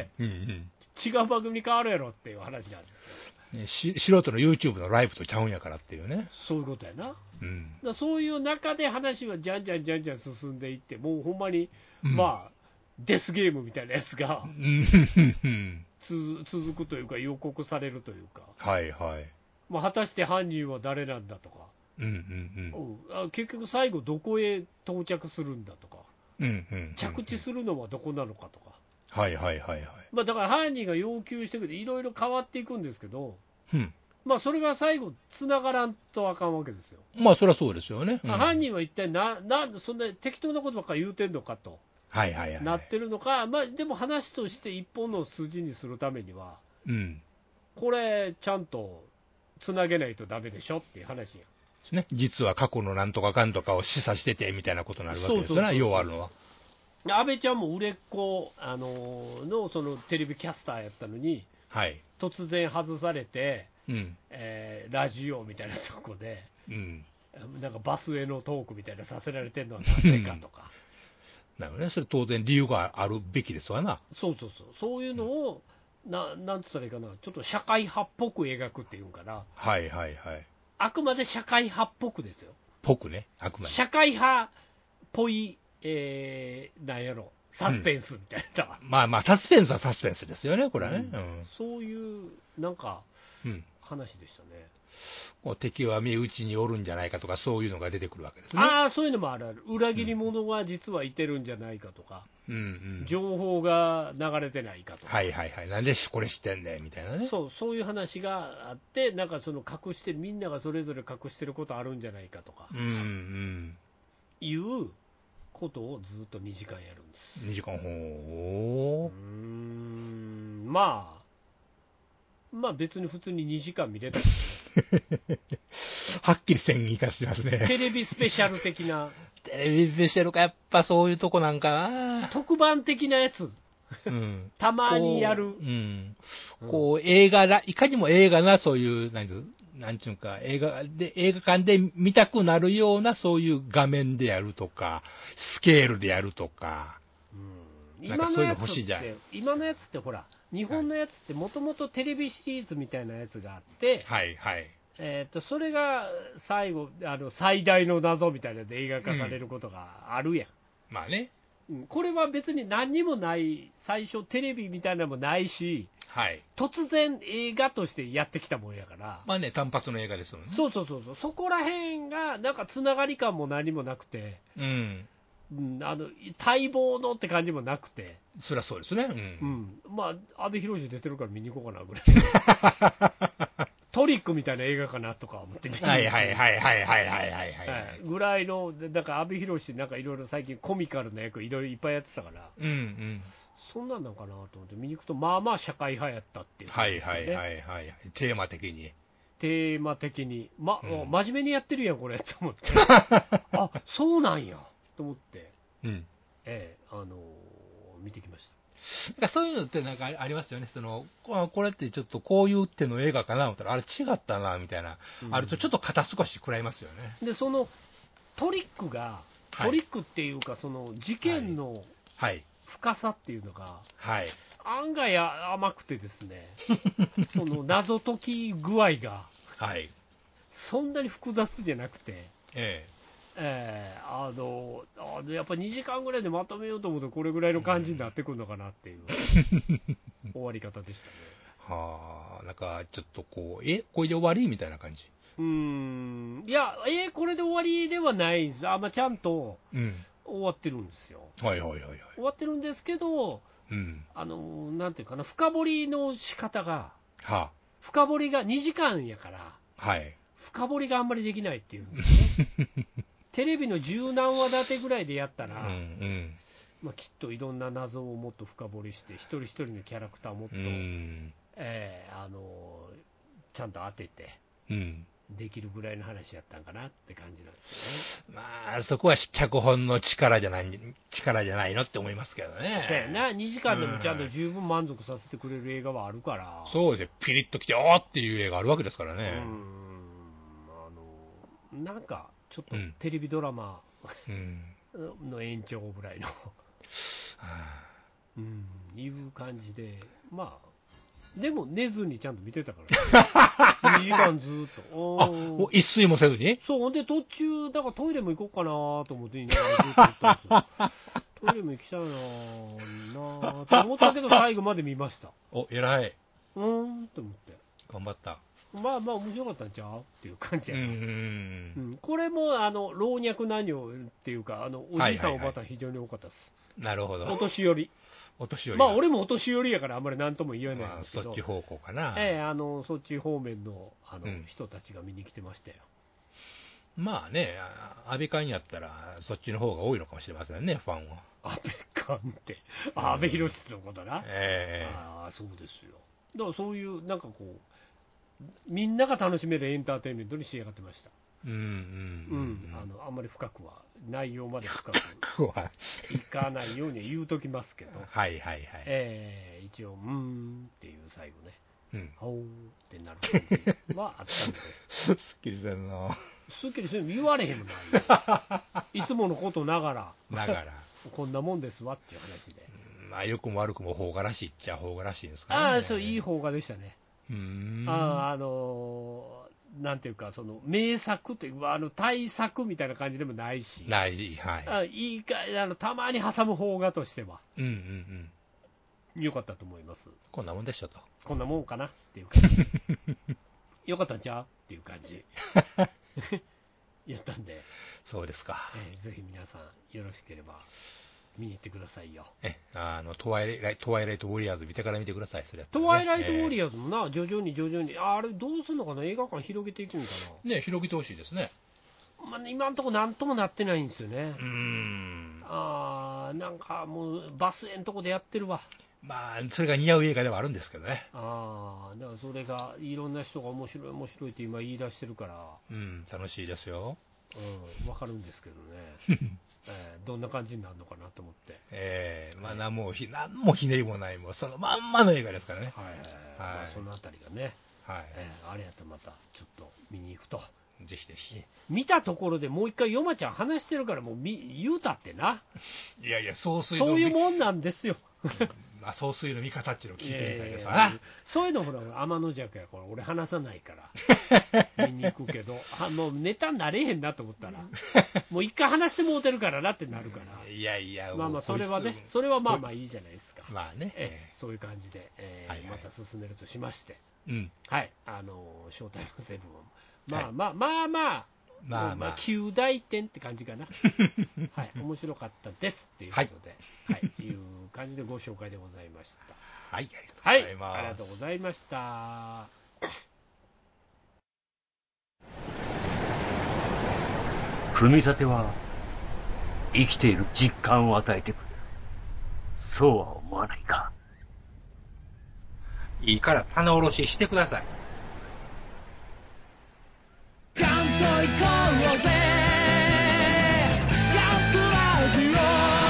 うんうんうん、違う番組に変わるやろっていう話なんですよ。 ね、し素人の YouTube のライブとちゃうんやからっていうね。 そういうことやな。うん、だそういう中で話はじゃんじゃんじゃんじゃん進んでいって、もうほんまに、うん、まあデスゲームみたいなやつがつ続くというか予告されるというか、はいはい、まあ、果たして犯人は誰なんだとか、うんうんうんうん、結局最後どこへ到着するんだとか、うんうんうんうん、着地するのはどこなのかとか、 はいはいはいはい、 まあ、だから犯人が要求してくれていろいろ変わっていくんですけど、うん、まあ、それが最後つながらんとあかんわけですよ。 まあそりゃそうですよね、 うん、犯人は一体ななんそんな適当なことばっかり言うてんのかと、はいはいはい、なってるのか、まあ、でも話として一本の筋にするためには、うん、これちゃんとつなげないとダメでしょっていう話やん、 ね、実は過去のなんとかかんとかを示唆しててみたいなことになるわけですよね、要はあるのは。 安倍ちゃんも売れっ子、あのー、のそのテレビキャスターやったのに、 はい、 突然外されて、 うんえー、ラジオみたいなとこで、 うん、 なんかバスへのトークみたいなさせられてるのはなぜかとか。 なるほどね、それ当然理由があるべきですわな。 そうそうそう、そういうのを、うん、ななんつったらいいかな、ちょっと社会派っぽく描くっていうかな、 はいはいはい。 あくまで社会派っぽくですよ。 ぽくね、あくまで。 社会派っぽい、えー、なんやろ、サスペンスみたいな、 うん、まあまあ、サスペンスはサスペンスですよね、これはね。 うんうん、そういうなんか、 うん、 話でしたね。 敵は身内におるんじゃないかとか、そういうのが出てくるわけですね。 ああ、そういうのもあるある、裏切り者が実はいてるんじゃないかとか、うんうん、情報が流れてないかとか、 はいはいはい、なんでこれ知ってんねんみたいなね、 そう、そういう話があって、なんかその隠してる、みんながそれぞれ隠してることあるんじゃないかとか、うんうん、いうことをずっとにじかんやるんです。 にじかん、ほー、うーん、まあ、まあ別に普通ににじかん見れたけどねはっきりせん言い方しますね。 テレビスペシャル的な。 テレビスペシャルか、やっぱそういうとこなんかな。 特番的なやつ。うん、たまにやる。 こう、うん、こう映画ら、いかにも映画な、そういう、なんていう、なんていうか、映画で、映画館で見たくなるような、そういう画面でやるとか、スケールでやるとか。 うん、なんかそういうの欲しいじゃん。今のやつってほら、日本のやつってもともとテレビシリーズみたいなやつがあって、 はいはい。 えー、とそれが最後あの最大の謎みたいなので映画化されることがあるやん、 うん、まあね、 うん、これは別に何にもない、最初テレビみたいなのもないし、 はい、 突然映画としてやってきたもんやから、 まあね、単発の映画ですもんね。 そうそうそうそう、そこら辺がなんかつながり感も何もなくて、 うんうん、あの待望のって感じもなくて、 そりゃそうですね、うん、 うん、まあ阿部寛出てるから見に行こうかなぐらいトリックみたいな映画かなとか思って見に行く、 はいはいはいはいはいはいはいはい、 ぐらいの、だから阿部寛なんかいろいろ最近コミカルな役いろいろいっぱいやってたから、 うんうん、 そんなんなんかなと思って見に行くと、まあまあ社会派やったっていう、ね、 はいはいはいはい、テーマ的に。 テーマ的に、まうん、真面目にやってるやん、これと思って、あそうなんやと思って、うんええあのー、見てきました。 なんかそういうのってなんかありますよね、そのこれってちょっとこういう手の映画かな思ったら、あれ違ったなみたいな、うん、あるとちょっと肩少し食らいますよね。 で、そのトリックが、トリックっていうか、その事件の深さっていうのが、はい、案外甘くてですね、その謎解き具合が、はい、そんなに複雑じゃなくて、えええー、あのあのやっぱにじかんぐらいでまとめようと思うとこれぐらいの感じになってくるのかなっていう終わり方でしたね。 はあ、なんかちょっとこうえこれで終わりみたいな感じ。 うーんいやえこれで終わりではないです。あ、まあ、ちゃんと終わってるんですよ、うん、はいはいはいはい、終わってるんですけど、うん、あのなんていうかな、深掘りの仕方が、はあ、深掘りがにじかんやから、はい、深掘りがあんまりできないっていうんですねテレビの十何話立てぐらいでやったら、うんうんまあ、きっといろんな謎をもっと深掘りして、一人一人のキャラクターをもっと、うんえー、あのちゃんと当てて、うん、できるぐらいの話やったんかなって感じなんですよね。 まあそこは脚本の力じゃない力じゃないのって思いますけどね。 そうやな、にじかんでもちゃんと十分満足させてくれる映画はあるから、 うん、そうでピリッときておーっていう映画あるわけですからね。うんあのなんかちょっとテレビドラマ、うん、の延長ぐらいの、うん、いう感じで、まあでも寝ずにちゃんと見てたから、ね、にじかんずーっと、 あもう一睡もせずに、 そうで途中だからトイレも行こうかなと思って言いながらずっと行ったんですよトイレも行きたいななと思ったけど最後まで見ました。 お偉い、 うーんと思って頑張った。 まあまあ面白かったんちゃうっていう感じやな、うんうんうん、これもあの老若男女っていうか、あのおじいさん、はいはいはい、おばあさん非常に多かったです。 なるほど。 お年寄りお年寄りまあ俺もお年寄りやからあんまり何とも言えないんですけど、 まあ、そっち方向かな、 ええ、あのそっち方面の、あの、うん、人たちが見に来てましたよ。 まあね、安倍官やったらそっちの方が多いのかもしれませんね、ファンは。 安倍官って安倍博のことな、 ええー、 ああそうですよ。だからそういうなんかこうみんなが楽しめるエンターテインメントに仕上がってました。 うんうんうん、うん、あのあんまり深くは、内容まで深くいかないように言うときますけど、 はいはいはい、 えー、一応、うーんっていう最後ね、うん、おーってなる感じはあったんで、 すっきりせんな、 すっきりせん、言われへんもないよ、いつものことながら、 ながらこんなもんですわっていう話で、 まあ、良くも悪くも邦画らしいっちゃ邦画らしいんですかね。 ああ、そう、いい邦画でしたね。 うーんああのーなんていうか、その名作というか、あの大作みたいな感じでもないし、 ない、はい。 あいいかあのたまに挟む邦画としては、 うんうんうん、よかったと思います。 こんなもんでしょと。 こんなもんかなっていう感じ。よかったんちゃうっていう感じ。やったんで、 そうですか。 えー、ぜひ皆さん、よろしければ見に行ってくださいよ。 え、あの、トワイライト、トワイライトウォリアーズ見てから見てください、それやったら、ね。 トワイライトウォリアーズもな、えー、徐々に徐々に、あれ、どうするのかな、映画館広げていくんかな。ね、広げてほしいですね。 まあ、今のところなんともなってないんですよね。 うーん。 あー、なんかもう、バスへんとこでやってるわ。 まあ、それが似合う映画ではあるんですけどね。 あー、だからそれが、いろんな人が面白い、面白いって今言い出してるから。 うん、楽しいですよ。 うん、わかるんですけどね。えー、どんな感じになるのかなと思って、 えーまあ、何もひ何もひねりもない、もうそのまんまの映画ですからね、 はいはいはい、まあ、そのあたりがね、 はいえー、あれやったらまたちょっと見に行くと、 ぜひぜひ、 見たところでもう一回、ヨマちゃん話してるから、もう言うたってな、 いやいや、総水のそういうもんなんですよ。 まあ、総水の見方っていうのを聞いてみたいですわな、えー、 そういうのほら、天の弱やから、俺、話さないから、見に行くけど、あもうネタになれへんなと思ったら、もう一回話してもうてるからなってなるから、 いやいや、 まあまあ、それはね、それはまあまあいいじゃないですか、 まあね、 えー、そういう感じで、えーはいはい、また進めるとしまして、 うん、 はい、あのショータイムセブン、まあまあまあまあ、まあまあ、きゅう大点って感じかな、はい、面白かったですっていうことで、はい、はい、いう感じでご紹介でございました。 はい、ありがとうございます。 はい、ありがとうございました。 組み立ては生きている実感を与えてくれる。そうは思わないか。 いいから棚卸ししてください。ガンと行こうぜ。ガンプラジオ。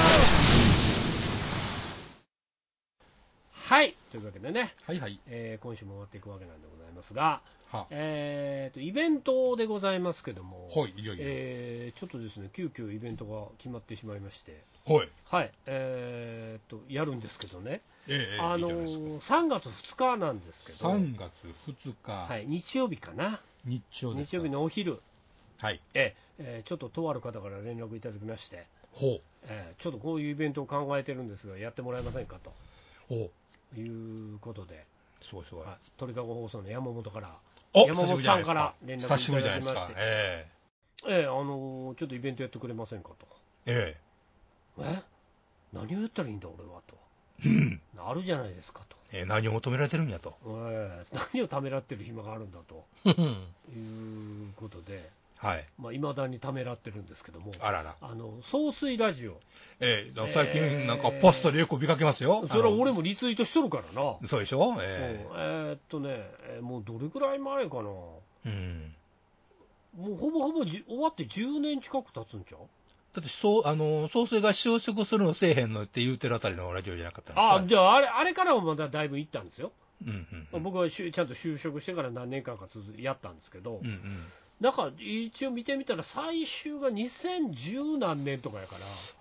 はい、というわけでね、 はいはい、 えー、今週も終わっていくわけなんでございますが、はえー、とイベントでございますけども、 はい、いよいよ、 えー、ちょっとですね、急遽イベントが決まってしまいまして、 はい、 はい、えー、とやるんですけどね、 えー、 あのー、さんがつふつかなんですけど、 さんがつふつか、 はい、日曜日かな、 日曜ですか、 日曜日のお昼、 はい、 ええー、ちょっととある方から連絡いただきまして、 ほう、 えー、ちょっとこういうイベントを考えてるんですが、やってもらえませんかと。 ほういうことで、 すごいすごい、はい、 鳥かご放送の山本から、 山本さんから連絡いただきまして、 えーえー、あのー、ちょっとイベントやってくれませんかと。 えええ何をやったらいいんだ俺はと、 うん、 あるじゃないですかと、 えー、何を求められてるんやと、 えー、何をためらってる暇があるんだということで、はい、まあ、未だにためらってるんですけども、 あらら、 あの総水ラジオ、 えー、最近なんかポストでよく見かけますよ、 えー、それは俺もリツイートしとるからな、 そうでしょ、えー、えー、っとね、もうどれくらい前かな、うん、もうほぼほぼじ終わってじゅうねん近く経つんちゃう。 だってそう、あの総帥が就職するのせえへんのって言うてるあたりのラジオじゃなかったんですか。 あじゃああれ、あれからもまだだいぶ行ったんですよ、 うんうんうん、 僕はちゃんと就職してから何年間か続やったんですけど、 うんうん、 なんか一応見てみたら、最終がにせんじゅう何年とかやから、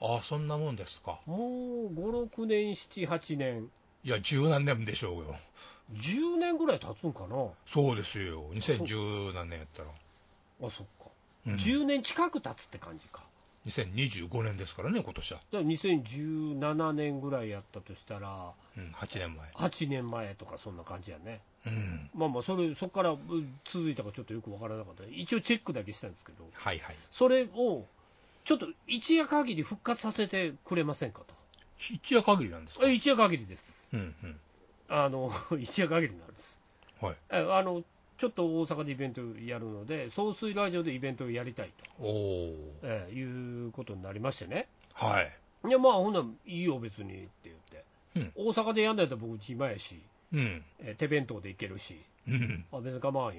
ああ、そんなもんですか、 もうご、ろくねん、なな、はちねん、 いや、十何年でしょうよ、 じゅうねんぐらい経つんかな、 そうですよ、にせんじゅう何年やったら、 あそっか、うん、じゅうねん近く経つって感じか。 にせんにじゅうごねんですからね、今年は。 だからにせんじゅうななねんぐらいやったとしたら、 うん、はちねんまえ。 はちねんまえとか、そんな感じやね。 うん、 まあまあ、それ、そこから続いたかちょっとよくわからなかった。一応チェックだけしたんですけど、 はいはい。 それを、ちょっと一夜限り復活させてくれませんかと。 一夜限りなんですか。 一夜限りです。 うんうん。 あの、一夜限りなんです。 はい。 あの、ちょっと大阪でイベントやるので、総水ラジオでイベントをやりたいと、おえー、いうことになりましてね、 はい、 いやまあ、ほんならいいよ、別にって言って、 うん、 大阪でやんないと僕、暇やし、 うん、 えー、手弁当で行けるし、 うん、 あ別に構わんよ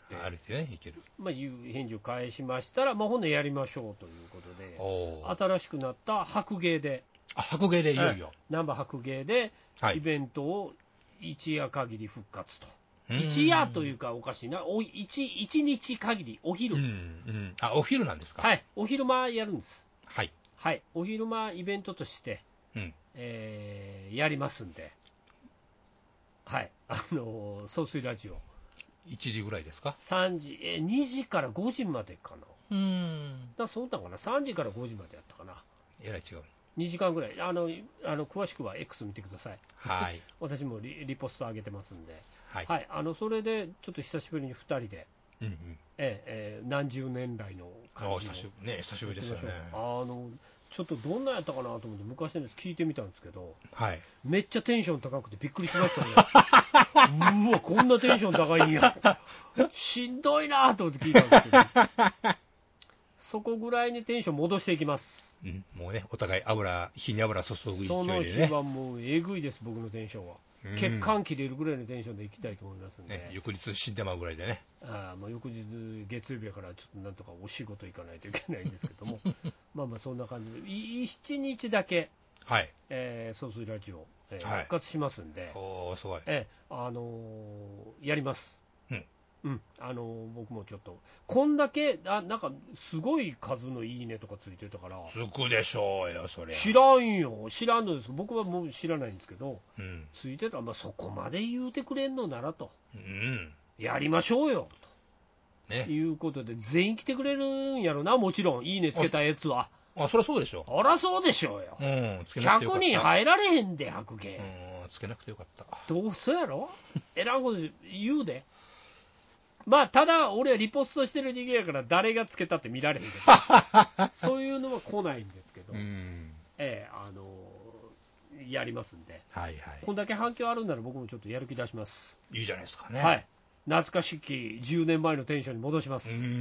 て、 歩いてね、いける。 まあ、いう返事を返しましたら、まあ、ほんでやりましょうということで、新しくなった白芸で、 あ、白芸でいよいよ。 難波白芸で、イベントを一夜限り復活と。一夜というかおかしいな、お一, 一日限り、お昼、 うんうん、あ、お昼なんですか。 はい、お昼間やるんです。 はい。 はい、お昼間イベントとして、 うんえー、やりますんで、はい、あのー、総水ラジオ。 いちじぐらいですか。 さんじ、えー、にじからごじまでかな。 うん。 だそうだかな、さんじからごじまでやったかな。 えらい違う。 にじかんぐらい、あの、あの詳しくは X 見てください。 はい。 私も リ, リポスト上げてますんで、 はい。 はい、あのそれでちょっと久しぶりにふたりで、 うんうん、 ええー、何十年来の感じの、 ね、久しぶりですよね。 あのちょっとどんなやったかなと思って昔のやつ聞いてみたんですけど、 はい、 めっちゃテンション高くてびっくりしましたね。うわ、こんなテンション高いんや、しんどいなと思って聞いたんですけど、そこぐらいにテンション戻していきます。 うん、もうね、お互い油、火に油注ぐ勢いでね。 その日はもうえぐいです、僕のテンションは。うん、血管切れるぐらいのテンションでいきたいと思いますんで、 ね、翌日死んでまうぐらいでね。 あ、まあ、翌日月曜日からちょっとなんとかお仕事行かないといけないんですけどもまあまあそんな感じでしちにちだけ、 はい、 えー、総水ラジオ、えーはい、復活しますんで、 おー、すごい、 えーあのー、やります。 うんうん、あのー、僕もちょっとこんだけあなんかすごい数のいいねとかついてたから、 つくでしょうよ、それ。 知らんよ、知らんのです。僕はもう知らないんですけど、 うん、 ついてたら、まあ、そこまで言うてくれんのならと、 うん、 やりましょうよと、ね、いうことで全員来てくれるんやろな、もちろんいいねつけたやつは。 あ、そりゃそうでしょ。 そりゃそうでしょうよ。 うん、つけなくてよかった。ひゃくにん入られへんで、白芸。 うん、つけなくてよかった。 どうせやろえらんこと言うで。まあ、ただ、俺はリポストしてる人間やから、誰がつけたって見られへんけど、そういうのは来ないんですけど、 うんええ、あのー、やりますんで、 はいはい、 こんだけ反響あるんなら、僕もちょっとやる気出します。 いいじゃないですかね。 はい。懐かしきじゅうねんまえのテンションに戻します。 うん、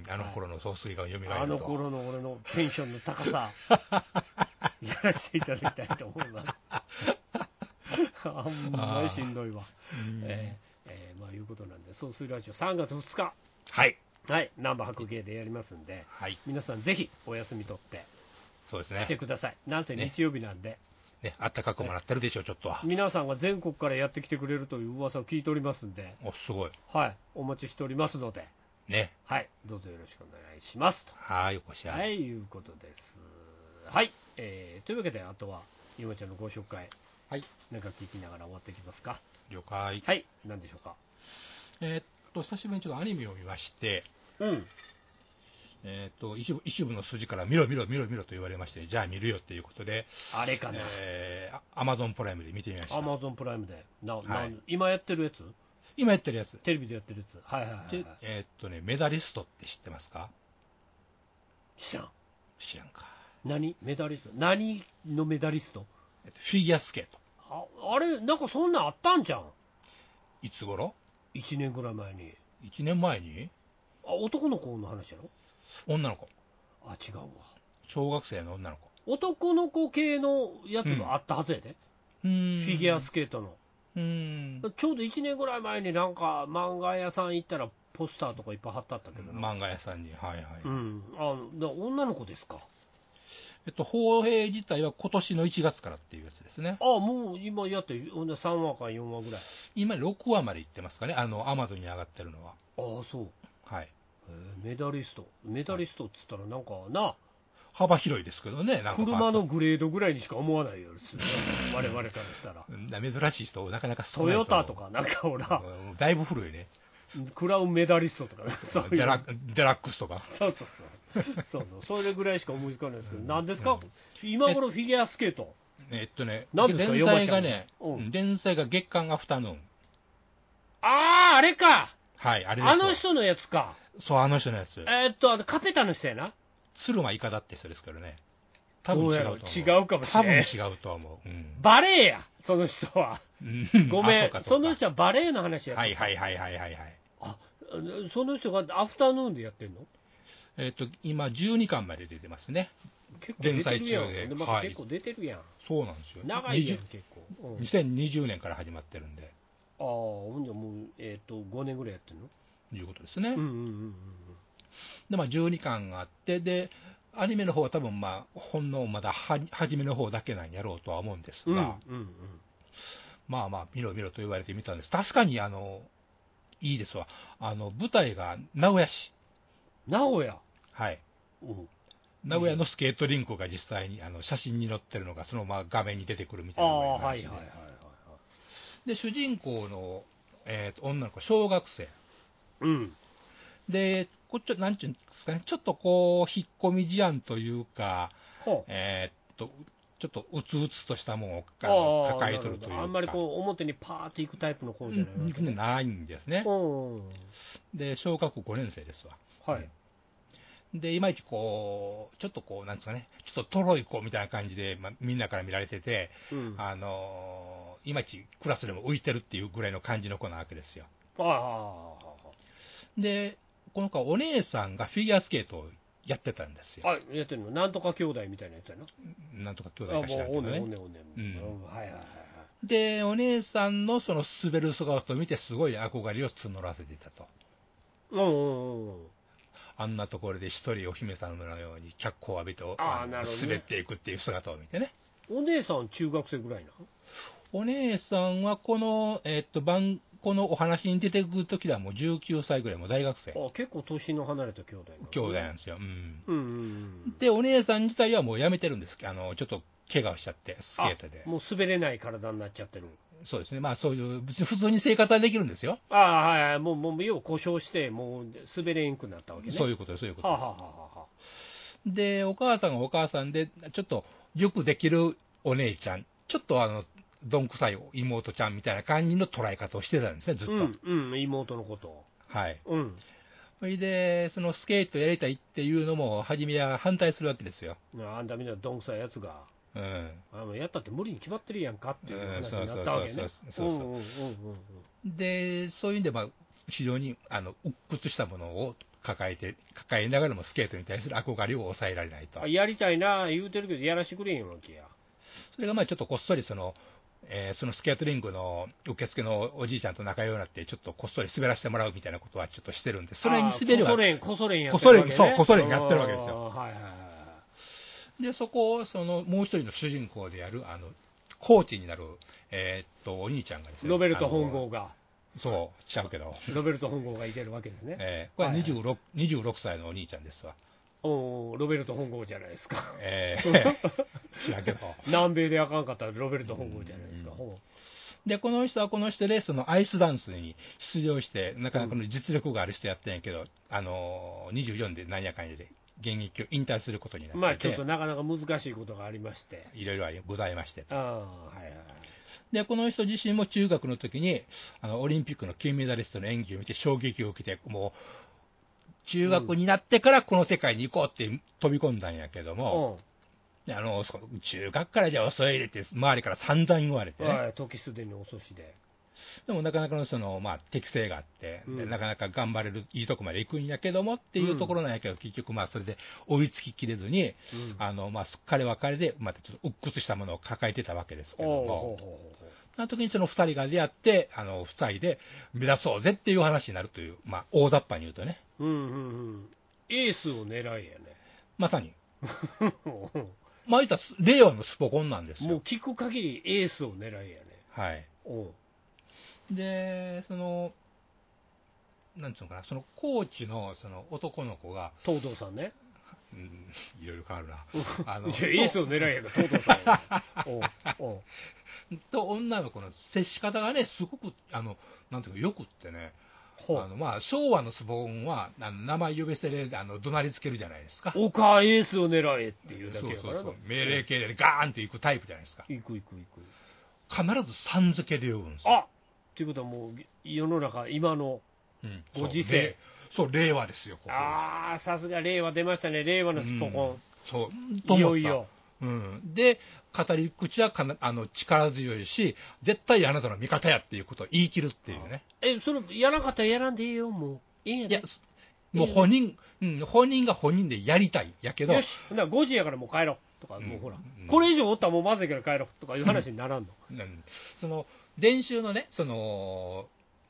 あの頃の総帥が蘇ると、 あの頃の俺のテンションの高さ、やらせていただきたいと思います。あんまりしんどいわ。えーえー、まあいうことなんで、総水ラジオさんがつふつか、 はい、 はい、難波白芸でやりますんで、 はい、 皆さんぜひお休み取ってそうですね、 来てください。なんせ日曜日なんで、 ねね、あったかくもらってるでしょう、ちょっとは。 皆さんが全国からやってきてくれるという噂を聞いておりますんで、 お、すごい、 はい、お待ちしておりますので、 ね、 はい、どうぞよろしくお願いしますと。 はい、お越しやす。 はい、いうことです。はい、えー、というわけで、あとはゆまちゃんのご紹介、 はい、 なんか聞きながら終わっていきますか。 了解。 はい、何でしょうか。 えー、っと久しぶりにちょっとアニメを見まして、 うん、 えー、っと一部一部の筋から見ろ見ろ見ろ見ろと言われまして、じゃあ見るよっていうことで、 あれかな、 えー、アマゾンプライムで見てみました。 アマゾンプライムでな、 はい、 な今やってるやつ、 今やってるやつ、 テレビでやってるやつ、はいはいはい、はい、 でえー、っとね、メダリストって知ってますか。 知らん。 知らんか。 何メダリスト、何のメダリスト。 フィギュアスケート。 あ, あれ、なんかそんなんあったんじゃん。 いつ頃。 いちねんぐらい前に。 いちねんまえに。 あ、男の子の話やろ。 女の子。 あ、違うわ。 小学生の女の子。 男の子系のやつがあったはずやで、うん、フィギュアスケートの。 うん、 ちょうどいちねんぐらい前になんか漫画屋さん行ったらポスターとかいっぱい貼ってあったけどな。 漫画屋さんに、はいはい、 うん、あだ女の子ですか。 えっと、放映自体は今年のいちがつからっていうやつですね。 ああ、もう今やってさんわかよんわぐらい。 今ろくわまでいってますかね、あのアマゾンに上がってるのは。 ああ、そう。 はい。 メダリストメダリストっつったらなんかな、 幅広いですけどね、なんか車のグレードぐらいにしか思わないよ我々からしたら。 珍しい人なかなかトヨタとかなんかほら、 うん、だいぶ古いね。 クラウンメダリストとか、ね、 そういうデラデラックスとか、 そうそうそうそうそう、それぐらいしか思いつかないですけど、うん、何ですか、うん、今頃フィギュアスケートえっとね、 何ですか、 連載がね、うん、連載が月刊アフタヌーン。 ああ、あれか、 はい、あれです。 あの人のやつか。 そう、あの人のやつ。 えー、っとあのカペタの人やな、 鶴間イカだって人ですけどね。多分違うと思う。 違うかもしれない。 多分違うと思う。うん、 バレエや、その人は。ごめん、そ, その人はバレエの話やった。 はいはいはいはいはいはい。 あ、その人がアフタヌーンでやってんの？ えっ、ー、と今じゅうにかんまで出てますね。 結構出てるやん。連載中で。でまた結構出てるやん。はい、 そうなんですよ。 長いやん結構。 うん、にせんにじゅうねんから始まってるんで。 ああ、ほんじゃもうえっ、ー、とごねんぐらいやってんの？ いうことですね。うんうんうんうん、で、まあ、じゅうにかんがあって、で、アニメの方は多分まあ、ほんのまだは初めの方だけなんやろうとは思うんですが、うんうんうん、まあまあ、見ろ見ろと言われてみたんです。確かに、あの、いいですわ。あの、舞台が名古屋市。 名古屋はい。うん、名古屋のスケートリンクが実際にあの写真に載ってるのがそのまま画面に出てくるみたいなのがありまして、で主人公の、えー、と女の子小学生、うん、でこっちなんていうんですかね、ちょっとこう引っ込み思案というか、えー、っとちょっとうつうつとしたものをあの抱えとるというか、 あんまりこう表にパーッといくタイプの子じゃないわけ、 ね、ないんですね。で小学校ごねん生ですわ。はい。で、いまいちこう、ちょっとこう、なんですかね、ちょっとトロい子みたいな感じで、まあ、みんなから見られてて、うん、あのいまいちクラスでも浮いてるっていうぐらいの感じの子なわけですよ。あで、この子はお姉さんがフィギュアスケートをやってたんですよ。 あ、やってるのなんとか兄弟みたいなやつやな。 なんとか兄弟かしらんけどね。おねおねおね。はいはいはい。で、お姉さんのその滑る姿を見て、すごい憧れを募らせていたと。うんうんうん。あんなところで一人お姫様のように脚光を浴びて、ああ、滑っていくっていう姿を見てね。 お姉さん中学生ぐらいなの？ お姉さんはこの、えー、っと番このお話に出てくるときはもうじゅうきゅうさいぐらい、もう大学生。 あ、結構年の離れた兄弟なん、ね、 兄弟なんですよ。うん。うんうんうん、でお姉さん自体はもうやめてるんです。あのちょっと怪我をしちゃってスケートで。 もう滑れない体になっちゃってる。 そうですね、まあそういう普通に生活はできるんですよ。 ああ、はいはい、もう、もう要は故障して、もう滑れんくなったわけね。 そういうことです、そういうことです。はあはあはあ、で、お母さんがお母さんで、ちょっとよくできるお姉ちゃん、ちょっとあのどんくさい妹ちゃんみたいな感じの捉え方をしてたんですね、ずっと。うん、 うん、妹のことを。 はい。うん。それで、そのスケートやりたいっていうのも、初めは反対するわけですよ。 あんたみんなどんくさいやつが。うん、あのやったって無理に決まってるやんかっていう話になったわけね。 で、そういうんで、まあ、非常にあの鬱屈したものを抱えて、抱えながらもスケートに対する憧れを抑えられないと。 やりたいな言うてるけど、やらしてくれへんわけや。 それがまあちょっとこっそりその、えー、そのスケートリングの受付のおじいちゃんと仲良くなって、ちょっとこっそり滑らせてもらうみたいなことはちょっとしてるんで、それに滑るは、 こそれん、こそれんやってるわけね。 そう、こそれんやってるわけですよ。はいはいはい。で、そこを、その、もう一人の主人公である、あの、コーチになる、えー、っと、お兄ちゃんがですね。 ロベルト本郷が。 そう、ちゃうけど。 ロベルト本郷がいてるわけですね。 えー、これはにじゅうろく、はいはい、にじゅうろくさいのお兄ちゃんですわ。 おロベルト本郷じゃないですか。 えー、知らんけど。 南米であかんかったらロベルト本郷じゃないですか。うん、 で、この人はこの人で、そのアイスダンスに出場して、なかなかの実力がある人やってんやけど、うん、あのー、にじゅうよんでなんやかんやで、現役を引退することになってて、 まあちょっとなかなか難しいことがありまして、 いろいろございまして、あ、はいはい、でこの人自身も中学の時にあのオリンピックの金メダリストの演技を見て衝撃を受けて、もう中学になってからこの世界に行こうって飛び込んだんやけども、うん、あの中学からじゃ遅いって周りから散々言われてね、 はい、時すでに遅しで。 でもなかなかのその、まあ、適性があって、うん、でなかなか頑張れるいいとこまで行くんやけどもっていうところなんやけど、うん、結局まあそれで追いつききれずに、うん、あのまあ、彼は彼でまたちょっと鬱屈したものを抱えてたわけですけども、その時にそのふたりが出会ってあのふたりで目指そうぜっていう話になるという、まあ、大雑把に言うとね、うんうんうん、エースを狙いやね、 まさにまあ言ったら令和のスポコンなんですよ。 もう聞く限りエースを狙いやね。 はい。おで、その、なんつうのかな、そのコーチのその男の子が、 東堂さんね、 うん、いろいろ変わるな、 あのエースを狙いやが東堂さんやおうおうと女の子の接し方がね、すごく、あのなんていうか、よくってね、あのまあ、昭和のスポコンはあの名前呼び捨てであの怒鳴りつけるじゃないですか。 おかエースを狙えっていうだけやから、そうそうそう、 命令形でガーンっていくタイプじゃないですか。 いくいくいく。 必ずさん付けで呼ぶんですよ。 あということはもう世の中今のご時世、 うん、そう、令和ですよ、ここ。 ああ、さすが令和出ましたね、令和のスポコン、うん、 そういよいよ、うん、で語り口はかなあの力強いし、絶対あなたの味方やっていうことを言い切るっていうね。 え、それやらなかったらやらんでいいよ、もういいんやで。いや、 もう本人、うん、本人が本人でやりたいやけど、 よし、ほなごじやからもう帰ろうとか、うん、もうほら、うん、これ以上おったらもうまずいから帰ろうとかいう話にならんの、 うんうん、その練習のね、その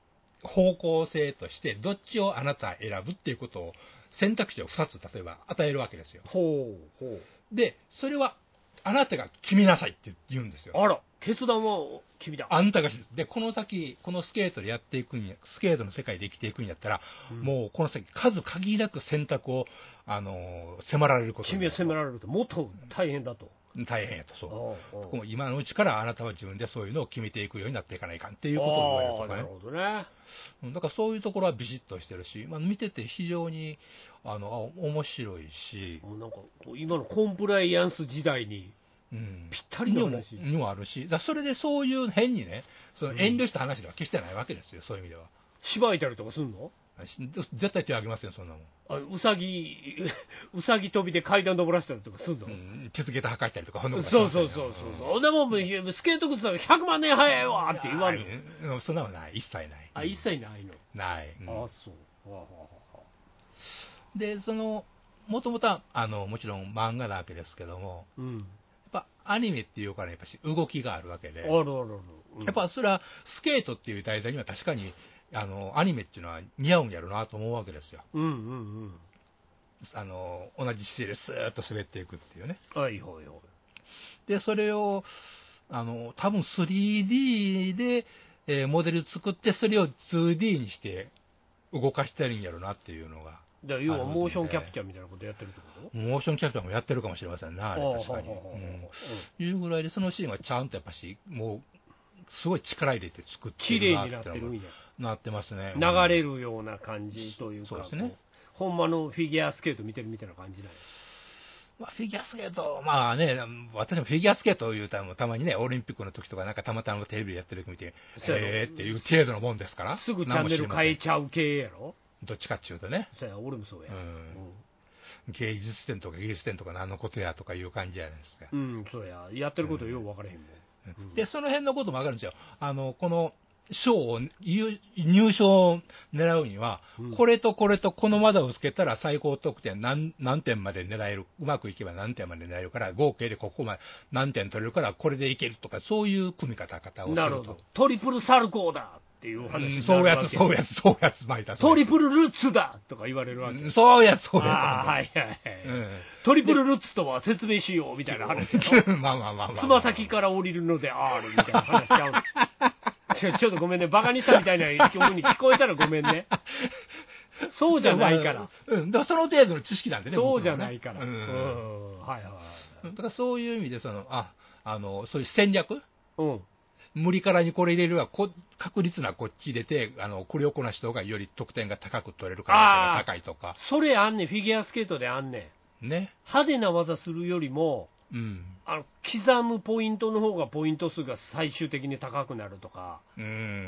方向性として、どっちをあなた選ぶっていうことを、選択肢をふたつ、例えば与えるわけですよ。 ほうほう。 で、それはあなたが決めなさいって言うんですよ。 あら、決断は君だ。 あんたがで、この先、このスケートでやっていくんや、スケートの世界で生きていくんやったら、うん、もうこの先、数限りなく選択を、あのー、迫られることになる。 君は迫られると、もっと大変だと。 大変やと、そう。おうおう、今のうちからあなたは自分でそういうのを決めていくようになっていかないかんっていうことを言われるとかね。 なるほどね。 だからそういうところはビシッとしてるし、まあ、見てて非常にあのあ面白いし、 なんか今のコンプライアンス時代にぴったりの話、 うん、にもあるし、だそれでそういう変にね、その遠慮した話では決してないわけですよ、うん、そういう意味では。 しばいたりとかするの？ 絶対手を挙げますよ、そんなもん。 あ、うさぎ、うさぎ飛びで階段登らせたりとかするの？うん、 キツゲタ履かしたりとか、ほんなそうそうそうそう、そんなもん、スケート靴だからひゃくまん年早いわって言われるの。そんなのない、一切ない。 あ、一切ないの？ ない。 うん、あ、そう。わははは。 で、その、もともとは、あの、もちろん漫画なわけですけども、うん、やっぱアニメっていうからやっぱし動きがあるわけで、あるあるある、うん、やっぱそれはスケートっていう題材には確かに、あのアニメっていうのは似合うんやろうなと思うわけですよ。うんうんうん。あの同じ姿勢でスーッと滑っていくっていうね。 はいはいはい。 でそれをあの多分 スリーディー で、えー、モデル作ってそれを ツーディー にして動かしてるんやろうなっていうのが。 だ要はモーションキャプチャーみたいなことやってるってこと？ モーションキャプチャーもやってるかもしれませんね、あれ確かに。うん、いうぐらいでそのシーンはちゃんとやっぱしもうすごい力入れて作ってるなって綺麗になってるんや。 なってますね。 流れるような感じというか、うん、そうですね。ほんまのフィギュアスケート見てるみたいな感じなんや。 まあ、フィギュアスケート、まあね、私もフィギュアスケートを言うたらたまにね、オリンピックの時とかなんかたまたまテレビでやってる時見て、えーっていう程度のもんですから。 すぐチャンネル変えちゃう系やろ？ どっちかっていうとね。 そうや、俺もそうや。うんうん、芸術点とか技術点とか何のことやとかいう感じじゃないですか。 うん、そうや。やってることよう分からへんもん。 うん、で、その辺のことも分かるんですよ。あの、この、賞を、入賞を狙うには、うん、これとこれとこの技をつけたら最高得点 何, 何点まで狙える、うまくいけば何点まで狙えるから、合計でここまで何点取れるから、これでいけるとか、そういう組み方方をすると。なるほど。 トリプルサルコーだっていう話になるわけ、うん、 そうやつ、そうやつ、そうやつ巻いた。 トリプルルッツだとか言われるわけ。 うん、そうやつ、そうやつ。 あはいはいはい、うん。トリプルルッツとは説明しようみたいな話まあまあまあまあ、まあ。 つま先から降りるので R みたいな話しちゃう。ちょっとごめんね、バカにしたみたいな風に聞こえたらごめんね。そうじゃないから。 うん、だからその程度の知識なんでね。 そうじゃないから。うん、うん、はいはい。 だからそういう意味でそのああのそういう戦略。うん。無理からにこれ入れるはこ確率なこっち入れてあのこれをこなした方がより得点が高く取れる可能性が高いとか。 それあんねん、フィギュアスケートであんねん。ね。派手な技するよりも。うん、あの刻むポイントの方がポイント数が最終的に高くなるとか、うん、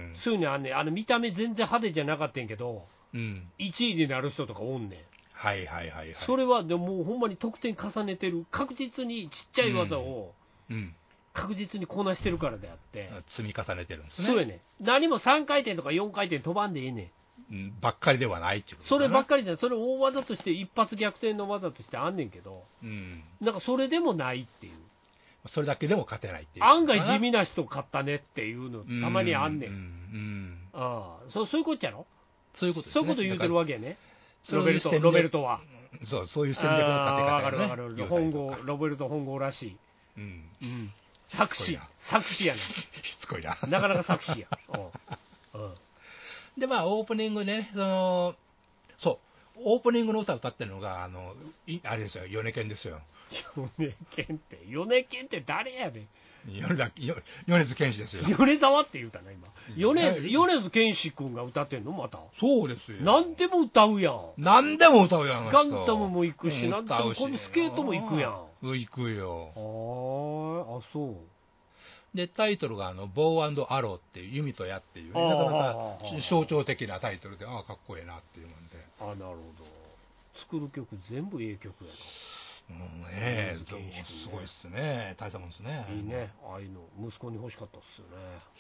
そういうのあんねん。あの見た目全然派手じゃなかったんやけど、うん、いちいになる人とかおんねん。 はいはいはいはい。 それはでももうほんまに得点重ねてる、確実にちっちゃい技を確実にこなしてるからであって、 うん、積み重ねてるんですね。 そうやねん。何もさんかいてんとかよんかいてん飛ばんでええねん。 うん、ばっかりではないっていうことそればっかりじゃない、それ大技として一発逆転の技としてあんねんけど、うん、なんかそれでもないっていう。 それだけでも勝てないっていう。 案外地味な人勝ったねっていうのたまにあんねん。うんうん、ああ、そうそういうことやろ。 そういうことですね。 そういうこと言うてるわけやね。ロベルト、ロベルトは。 そう、そういう戦略の立て方やね。 わかるわかる。本郷、ロベルト本郷らしい。うん。うん。作詞、作詞やねん。 しつこいな。 なかなか作詞や。 うん。で、まあ、オープニングでね、その、そう、オープニングの歌を歌ってるのが、あの、あれですよ、米健ですよ。 米健って、米健って誰やねん。 米田、米津玄師ですよ。 米沢って言うたな、今。米津、米津玄師君が歌ってんのまた。 そうですよ。 何でも歌うやん。 何でも歌うやん。 ガンダムも行くし、なんでもこのスケートも行くやん。 行くよ。 ああ、そう。 で、タイトルが、あの、ボー&アローっていう、弓と矢っていう、ね、なかなか象徴的なタイトルで、ああ、かっこいいなっていうもんで。 ああ、なるほど。作る曲全部ええ曲やな。 うんねえ、すごいっすね。大したもんですね。 いいね。ああいうの、息子に欲しかったっすよ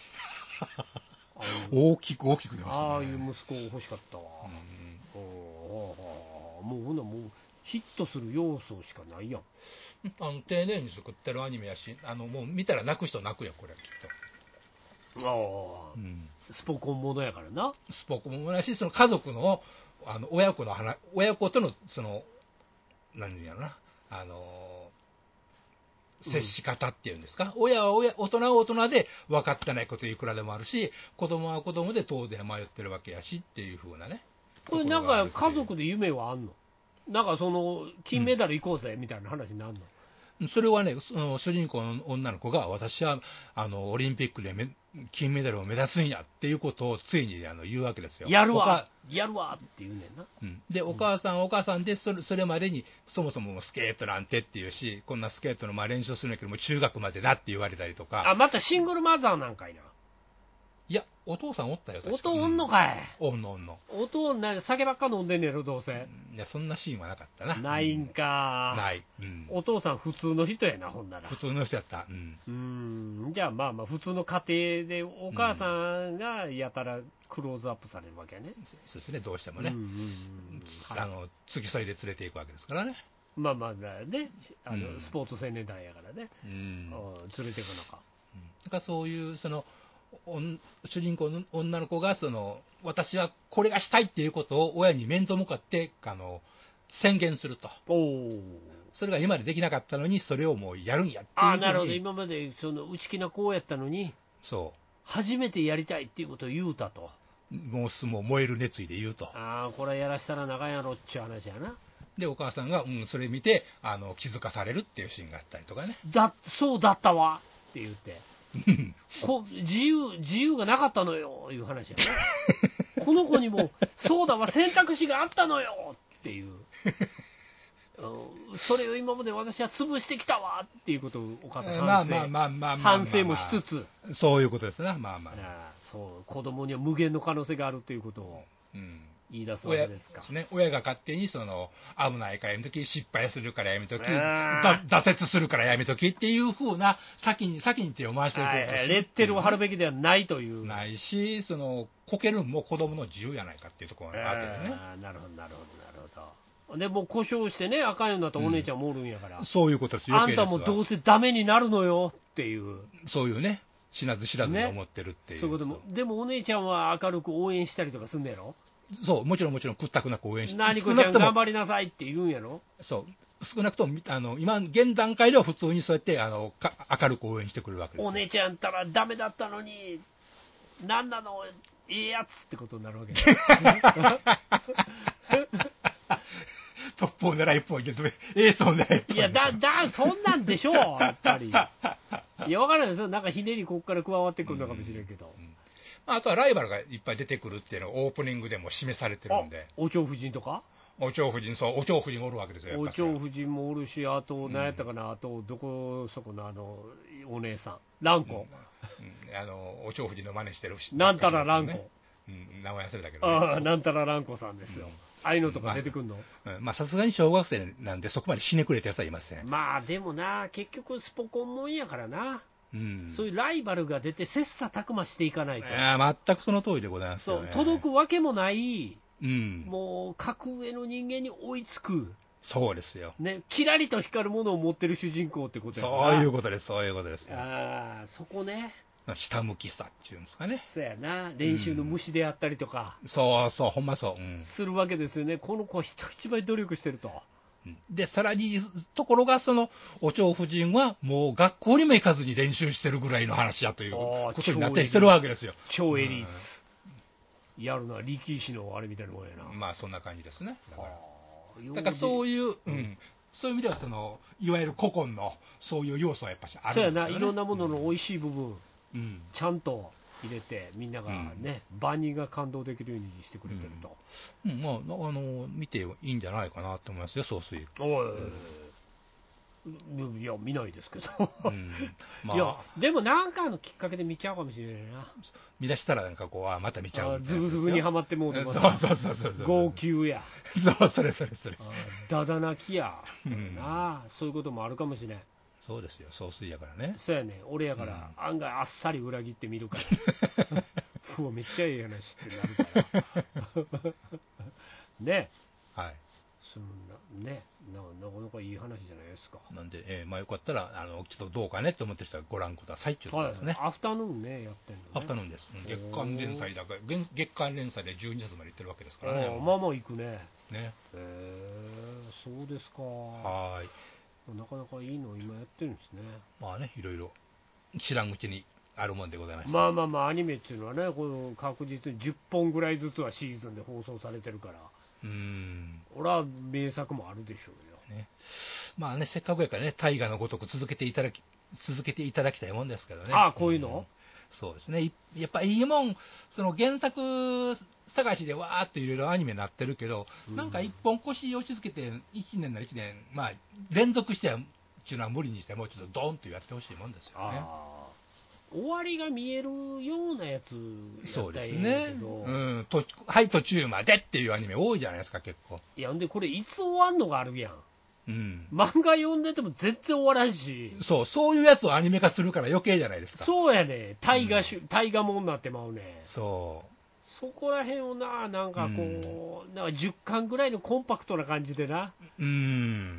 ね。大きく大きく出ましたね。 ああいう息子欲しかったわ。うん、もうほんなもうヒットする要素しかないやん。 あの丁寧に作ってるアニメやし、あのもう見たら泣く人泣くよこれきっああ、うん、スポコンものやからな。 スポコンものやし、その家族の、あの親子の話、親子との、その、何やろな、あのー、接し方っていうんですか、うん、親は親、大人は大人で分かってないこといくらでもあるし、子供は子供で当然迷ってるわけやしっていう風なね。 これなんか家族で夢はあんの？なんかその金メダル行こうぜみたいな話になるの？ うん、それはね、その主人公の女の子が、私はあのオリンピックでめ金メダルを目指すんやっていうことをついにあの言うわけですよ。 やるわやるわって言うねんな、 うん、でお母さん、うん、お母さんでそれ、それまでにそもそもスケートなんてっていうし、こんなスケートのまあ練習するんだけども中学までだって言われたりとか。 あ、またシングルマザーなんかいな。 いや、お父さんおったよ。 お父おんのかい、 うん、おんのおんの。 お父な酒ばっか飲んでんねやろどうせ。 いや、そんなシーンはなかったな。 ないんか、 うん、ない、うん、 お父さん普通の人やな、ほんなら。 普通の人やった。うん、 うーん、じゃあまあまあ普通の家庭でお母さんがやたらクローズアップされるわけやね。 そうですね、どうしてもね、うんうんうん、あの付き添いで連れていくわけですからね。 まあまあね、あの、うん、スポーツ青年団やからね、うん、連れていくのか。 うん、だからそういうその主人公の女の子がその私はこれがしたいっていうことを親に面と向かってあの宣言すると。おそれが今までできなかったのにそれをもうやるんやっていう。 あ、なるほど。今までその内気な子やったのに、 そう初めてやりたいっていうことを言うたと。 もうもう燃える熱意で言うと。 ああ、これやらしたら長いやろっちゅう話やな。 でお母さんが、うん、それ見てあの気づかされるっていうシーンがあったりとかね。 だそうだったわって言ってこ自由自由がなかったのよいう話やねこの子にもそうだわ選択肢があったのよっていうそれを今まで私は潰してきたわっていうことをお母さん反省反省もしつつ、 そういうことですね。まあまあ、 あそう子供には無限の可能性があるということを言い出すわけですか。 親ですね、親が勝手にその危ないからやめとき、失敗するからやめとき、挫折するからやめときっていう風な先に先に手を回していこうとする、はいはい、 レッテルを貼るべきではないという。 ないし、そのこけるのも子供の自由やないかっていうところがあってね。 あなるほどなるほどなるほど。でもう故障してね、あかんようになったお姉ちゃんもおるんやから、 うん、そういうことですよ。 あんたもどうせダメになるのよっていう、 そういうね、知らず知らずに思ってるっていう、ね、 そういうことも。でもお姉ちゃんは明るく応援したりとかすんのやろ。 そう、もちろんもちろん屈託なく応援して、 何子ちゃん頑張りなさいって言うんやろ。 そう少なくともあの今現段階では普通にそうやってあのか明るく応援してくるわけですよ。 お姉ちゃんやったらダメだったのに何なのええやつってことになるわけだトップを狙いっぽいけどエースを狙いっぽい。 いやだだそんなんでしょうやっぱり。いや分からないですよ、なんかひねりここから加わってくるのかもしれんけど、うんうん、 あとはライバルがいっぱい出てくるっていうのがオープニングでも示されてるんで。 お蝶夫人とか。 お蝶夫人、そう、お蝶夫人おるわけですよ。 お蝶夫人もおるし、あと何やったかな、うん、あとどこそこのあのお姉さん蘭子、 うんうん、あのお蝶夫人の真似してるし、 なんたら蘭子、 うん、名前忘れたけど、ね、 ああなんたら蘭子さんですよ、うん、ああいうのとか出てくるの。 まあさすがに小学生なんでそこまでひねくれたやつはいません。 まあでもな、結局スポコンもんやからな、うん、そういうライバルが出て切磋琢磨していかないと。いや全くその通りでございますよね。 そう届くわけもない、 うん、 もう格上の人間に追いつく。 そうですよ、 ね、キラリと光るものを持ってる主人公ってことやから。 そういうことです、そういうことですよ。 ああそこね、 下向きさっていうんですかね。 そうやな、練習の虫であったりとか、 うん、そうそうほんまそう、うん、 するわけですよね。この子は人一倍努力してると。 でさらにところがそのお蝶夫人はもう学校にも行かずに練習してるぐらいの話やということになってしてるわけですよ。 超エリース、うん、やるのは力士のあれみたいなもんやな。 まあそんな感じですね。だからだからそういう、うん、そういう意味ではそのいわゆる古今のそういう要素はやっぱしあるんですよね。 そうやな、いろんなものの美味しい部分、うん、ちゃんと入れてみんながね、うん、万人が感動できるようにしてくれてると、 うんうん、まああの見ていいんじゃないかなと思いますよ、総帥。おい、 うん、いや見ないですけど、うんまあ、いやでもなんかのきっかけで見ちゃうかもしれないな。 見出したらなんかこうあまた見ちゃうみたいな、 ズブズブにはまってもうてます。 そうそうそうそう、 号泣や、 そうそれそれそれ、 だだ泣きや、うん、なあそういうこともあるかもしれない。 そうですよ、総帥やからね。 そうやね、俺やから、うん、案外あっさり裏切ってみるから、うわめっちゃいい話ってなるからね。 はい、 そんなねな、なかなかいい話じゃないですか。 なんで、えーまあ、よかったらあのちょっとどうかねと思ってる人はご覧くださいっていうことですね、 はい、アフタヌーンねやってるのね。 アフタヌーンです。月間連載だから月月間連載でじゅうにさつまでいってるわけですからね。 まあまあいくね。 ね。 へえー、そうですか。 はい。 なかなかいいのを今やってるんですね。 まあね、いろいろ知らんうちにあるもんでございました。 まあまあまあアニメっていうのはね、この確実にじゅっぽんぐらいずつはシーズンで放送されてるから、 うーん、 俺は名作もあるでしょうよ。 ね、まあね、せっかくやからね、大河のごとく続けていただき続けていただきたいもんですけどね。 ああ、こういうの、うん、 そうですね。やっぱいいもん、その原作探しでわーっといろいろアニメになってるけど、うん、なんか一本腰を落ち着けていちねんならいちねん、まあ連続してはっていうのは無理にしてもうちょっとドーンとやってほしいもんですよね。 あ、終わりが見えるようなやつやそうですったらいいんだけど、 ね、うん、とはい途中までっていうアニメ多いじゃないですか結構。 いやんでこれいつ終わんのがあるやん、 うん、 漫画読んでても全然終わらんし、 そうそういうやつをアニメ化するから余計じゃないですか。 そうやね、大河し、うん、大河もんになってまうね。 そうそこら辺をな、なんかこう、うん、なんかじゅっかんぐらいのコンパクトな感じでな、 うん、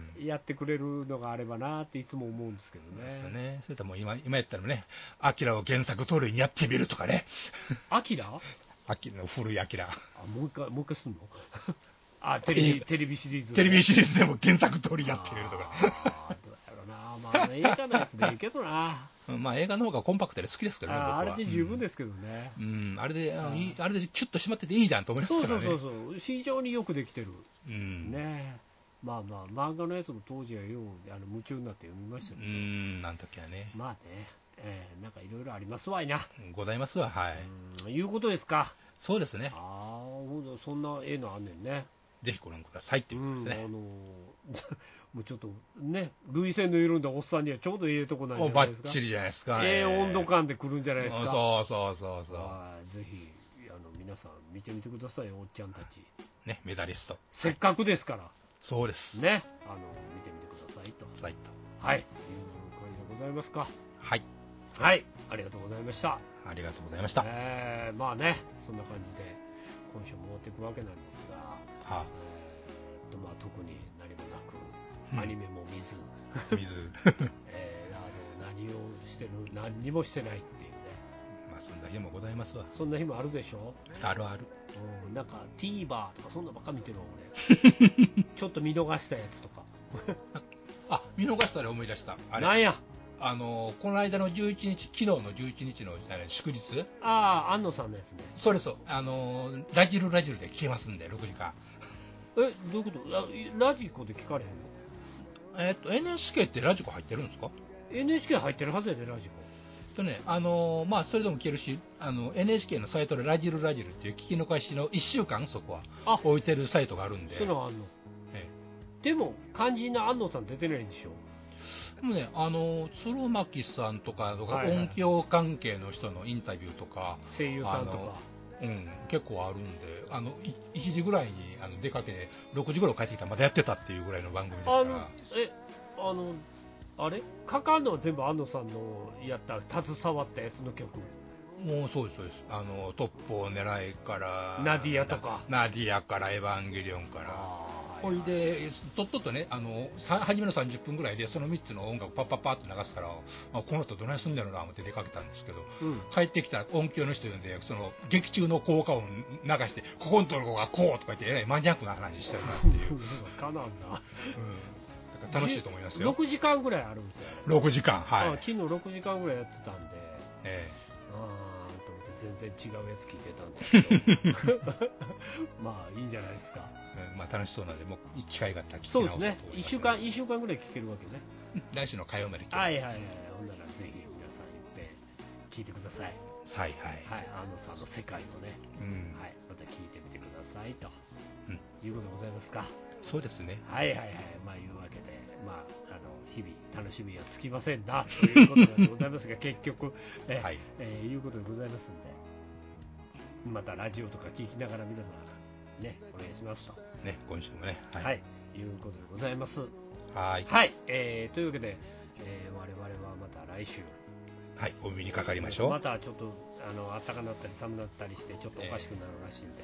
やってくれるのがあればなっていつも思うんですけどね。 ですよね。それとも今、今やったらね、アキラを原作通りにやってみるとかね。 アキラ？ アキラの古いアキラ。 あ、もう一回、もう一回すんの？あ、テレビ、テレビシリーズ。 テレビシリーズでも原作通りやってみるとか。 ああ、どうやろうな。まあ、映画のやつでいいけどな。 まあ映画の方がコンパクトで好きですけどね、僕は。 あれで十分ですけどね。 うん、うん、あれで、ああれでキュッと締まってていいじゃんと思いますからね。 そうそうそうそう、非常によくできてる。 うん、 ね。まあまあ、漫画のやつも当時はようあの夢中になって読みましたけど、 うん、なんときはね。 まあね、えー、なんかいろいろありますわいな。 ございますわ、はい。 うん、いうことですか。 そうですね。 ああ、ほんとそんな絵のあんねんね。 ぜひご覧くださいっていうことですね。 うん、あのー、もうちょっとね、涙腺の緩んだおっさんにはちょうどいいとこなんじゃないですか。 バッチリじゃないですか。 ええ温度感で来るんじゃないですか。 そうそうそうそう。 ぜひあの皆さん見てみてくださいよ、おっちゃんたち。 ね、メダリスト。 せっかくですから。 そうです。 ね、あの見てみてくださいと。 はい。 はい、いう感じでございますか。 はい。 はい、ありがとうございました。 ありがとうございました。 えー、まあね、そんな感じで今週も終わっていくわけなんですが、はあ、えー、とまあ特に何もなく、うん、アニメも見ず、 見ず、 えー、あの何をしてる、何にもしてないっていうね。 まあそんな日もございますわ。 そんな日もあるでしょ。 あるある。 うん、なんか TVer とかそんなばっか見てるわ俺。ちょっと見逃したやつとか。 あ、見逃したら思い出した。 あれ。なんや。 あのこの間のじゅういちにち、昨日のじゅういちにちのあれ祝日、 ああ、安野さんのやつね。 それそう、あのラジルラジルで聞けますんで、ろくじかん。 え、どういうこと？ラジコで聞かれへんの？えっと、エヌエイチケー ってラジコ入ってるんですか？ エヌエイチケー 入ってるはずやで、ラジコ。 とね、あのまあ、それでも聞けるし、あの エヌエイチケー のサイトでラジルラジルっていう聞き逃しのいっしゅうかん、そこは置いてるサイトがあるんで。 そういうのあんの、ええ、でも、肝心な安野さん出てないんでしょ？ でもね、あの鶴巻さんとかとか、はいはい、音響関係の人のインタビューとか、 声優さんとか、 うん、結構あるんで、あのいちじぐらいにあの出かけて、ろくじ頃帰ってきたらまだやってたっていうぐらいの番組ですから。 あのえあのあれかかんのは全部安野さんのやった携わったやつの曲？ もうそうですそうです。あのトップを狙いからナディアとかナディアからエヴァンゲリオンからほいでとっととね、あの初めのさんじゅっぷんぐらいでそのみっつの音楽パッパッパッと流すから、あこの人どないすんだろうな思って出かけたんですけど、うん、帰ってきたら音響の人呼んでその劇中の効果音流してここのところがこうとか言ってえらいマニアックな話してるなっていうかなんだ、うん楽しいと思いますよ。 ろくじかんぐらいあるんですよ。 ろくじかん、はい。 昨日ろくじかんぐらいやってたんで、 ええ、 あーと思って全然違うやつ聞いてたんですけど、まあいいんじゃないですか。 うん、まあ楽しそうなので、もう機会があったら聞き直そうですね。いっしゅうかん、いっしゅうかんぐらい聞けるわけね。 来週の火曜まで聞ける。 はいはいはい。ほんならぜひ皆さんいっぺん聞いてください。 はいはい。 はい、安野さんの世界をね、うん、はい、また聞いてみてくださいと、うん、いうことでございますか。 そうですね。 はいはいはい。まあいうわけで、まあ、あの日々楽しみはつきませんなということでございますが結局、えはいえー、いうことでございますんで、またラジオとか聞きながら皆さんねお願いしますと。 ね、今週もね、 はい、はい、いうことでございます。 はい。 はい、えー、というわけで、えー、我々はまた来週、 はい、お耳にかかりましょう。 またちょっとあの暖かくなったり寒くなったりしてちょっとおかしくなるらしいんで。えー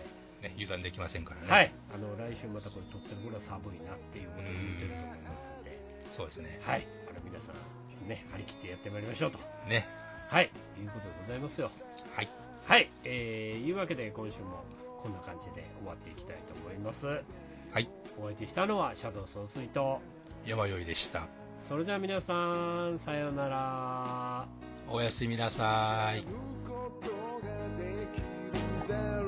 ね、油断できませんからね。 はい、あの来週またこれ撮ってる頃は寒いなっていうことを言ってると思いますんで、 そうですね。 はい、あの皆さんね、張り切ってやってまいりましょうと。 ね。 はい、いうことでございますよ。 はい。 はい、えー、いうわけで今週もこんな感じで終わっていきたいと思います。はい。お相手したのはシャドウ総帥と山よいでした。 それでは皆さん、さようなら。 おやすみなさい。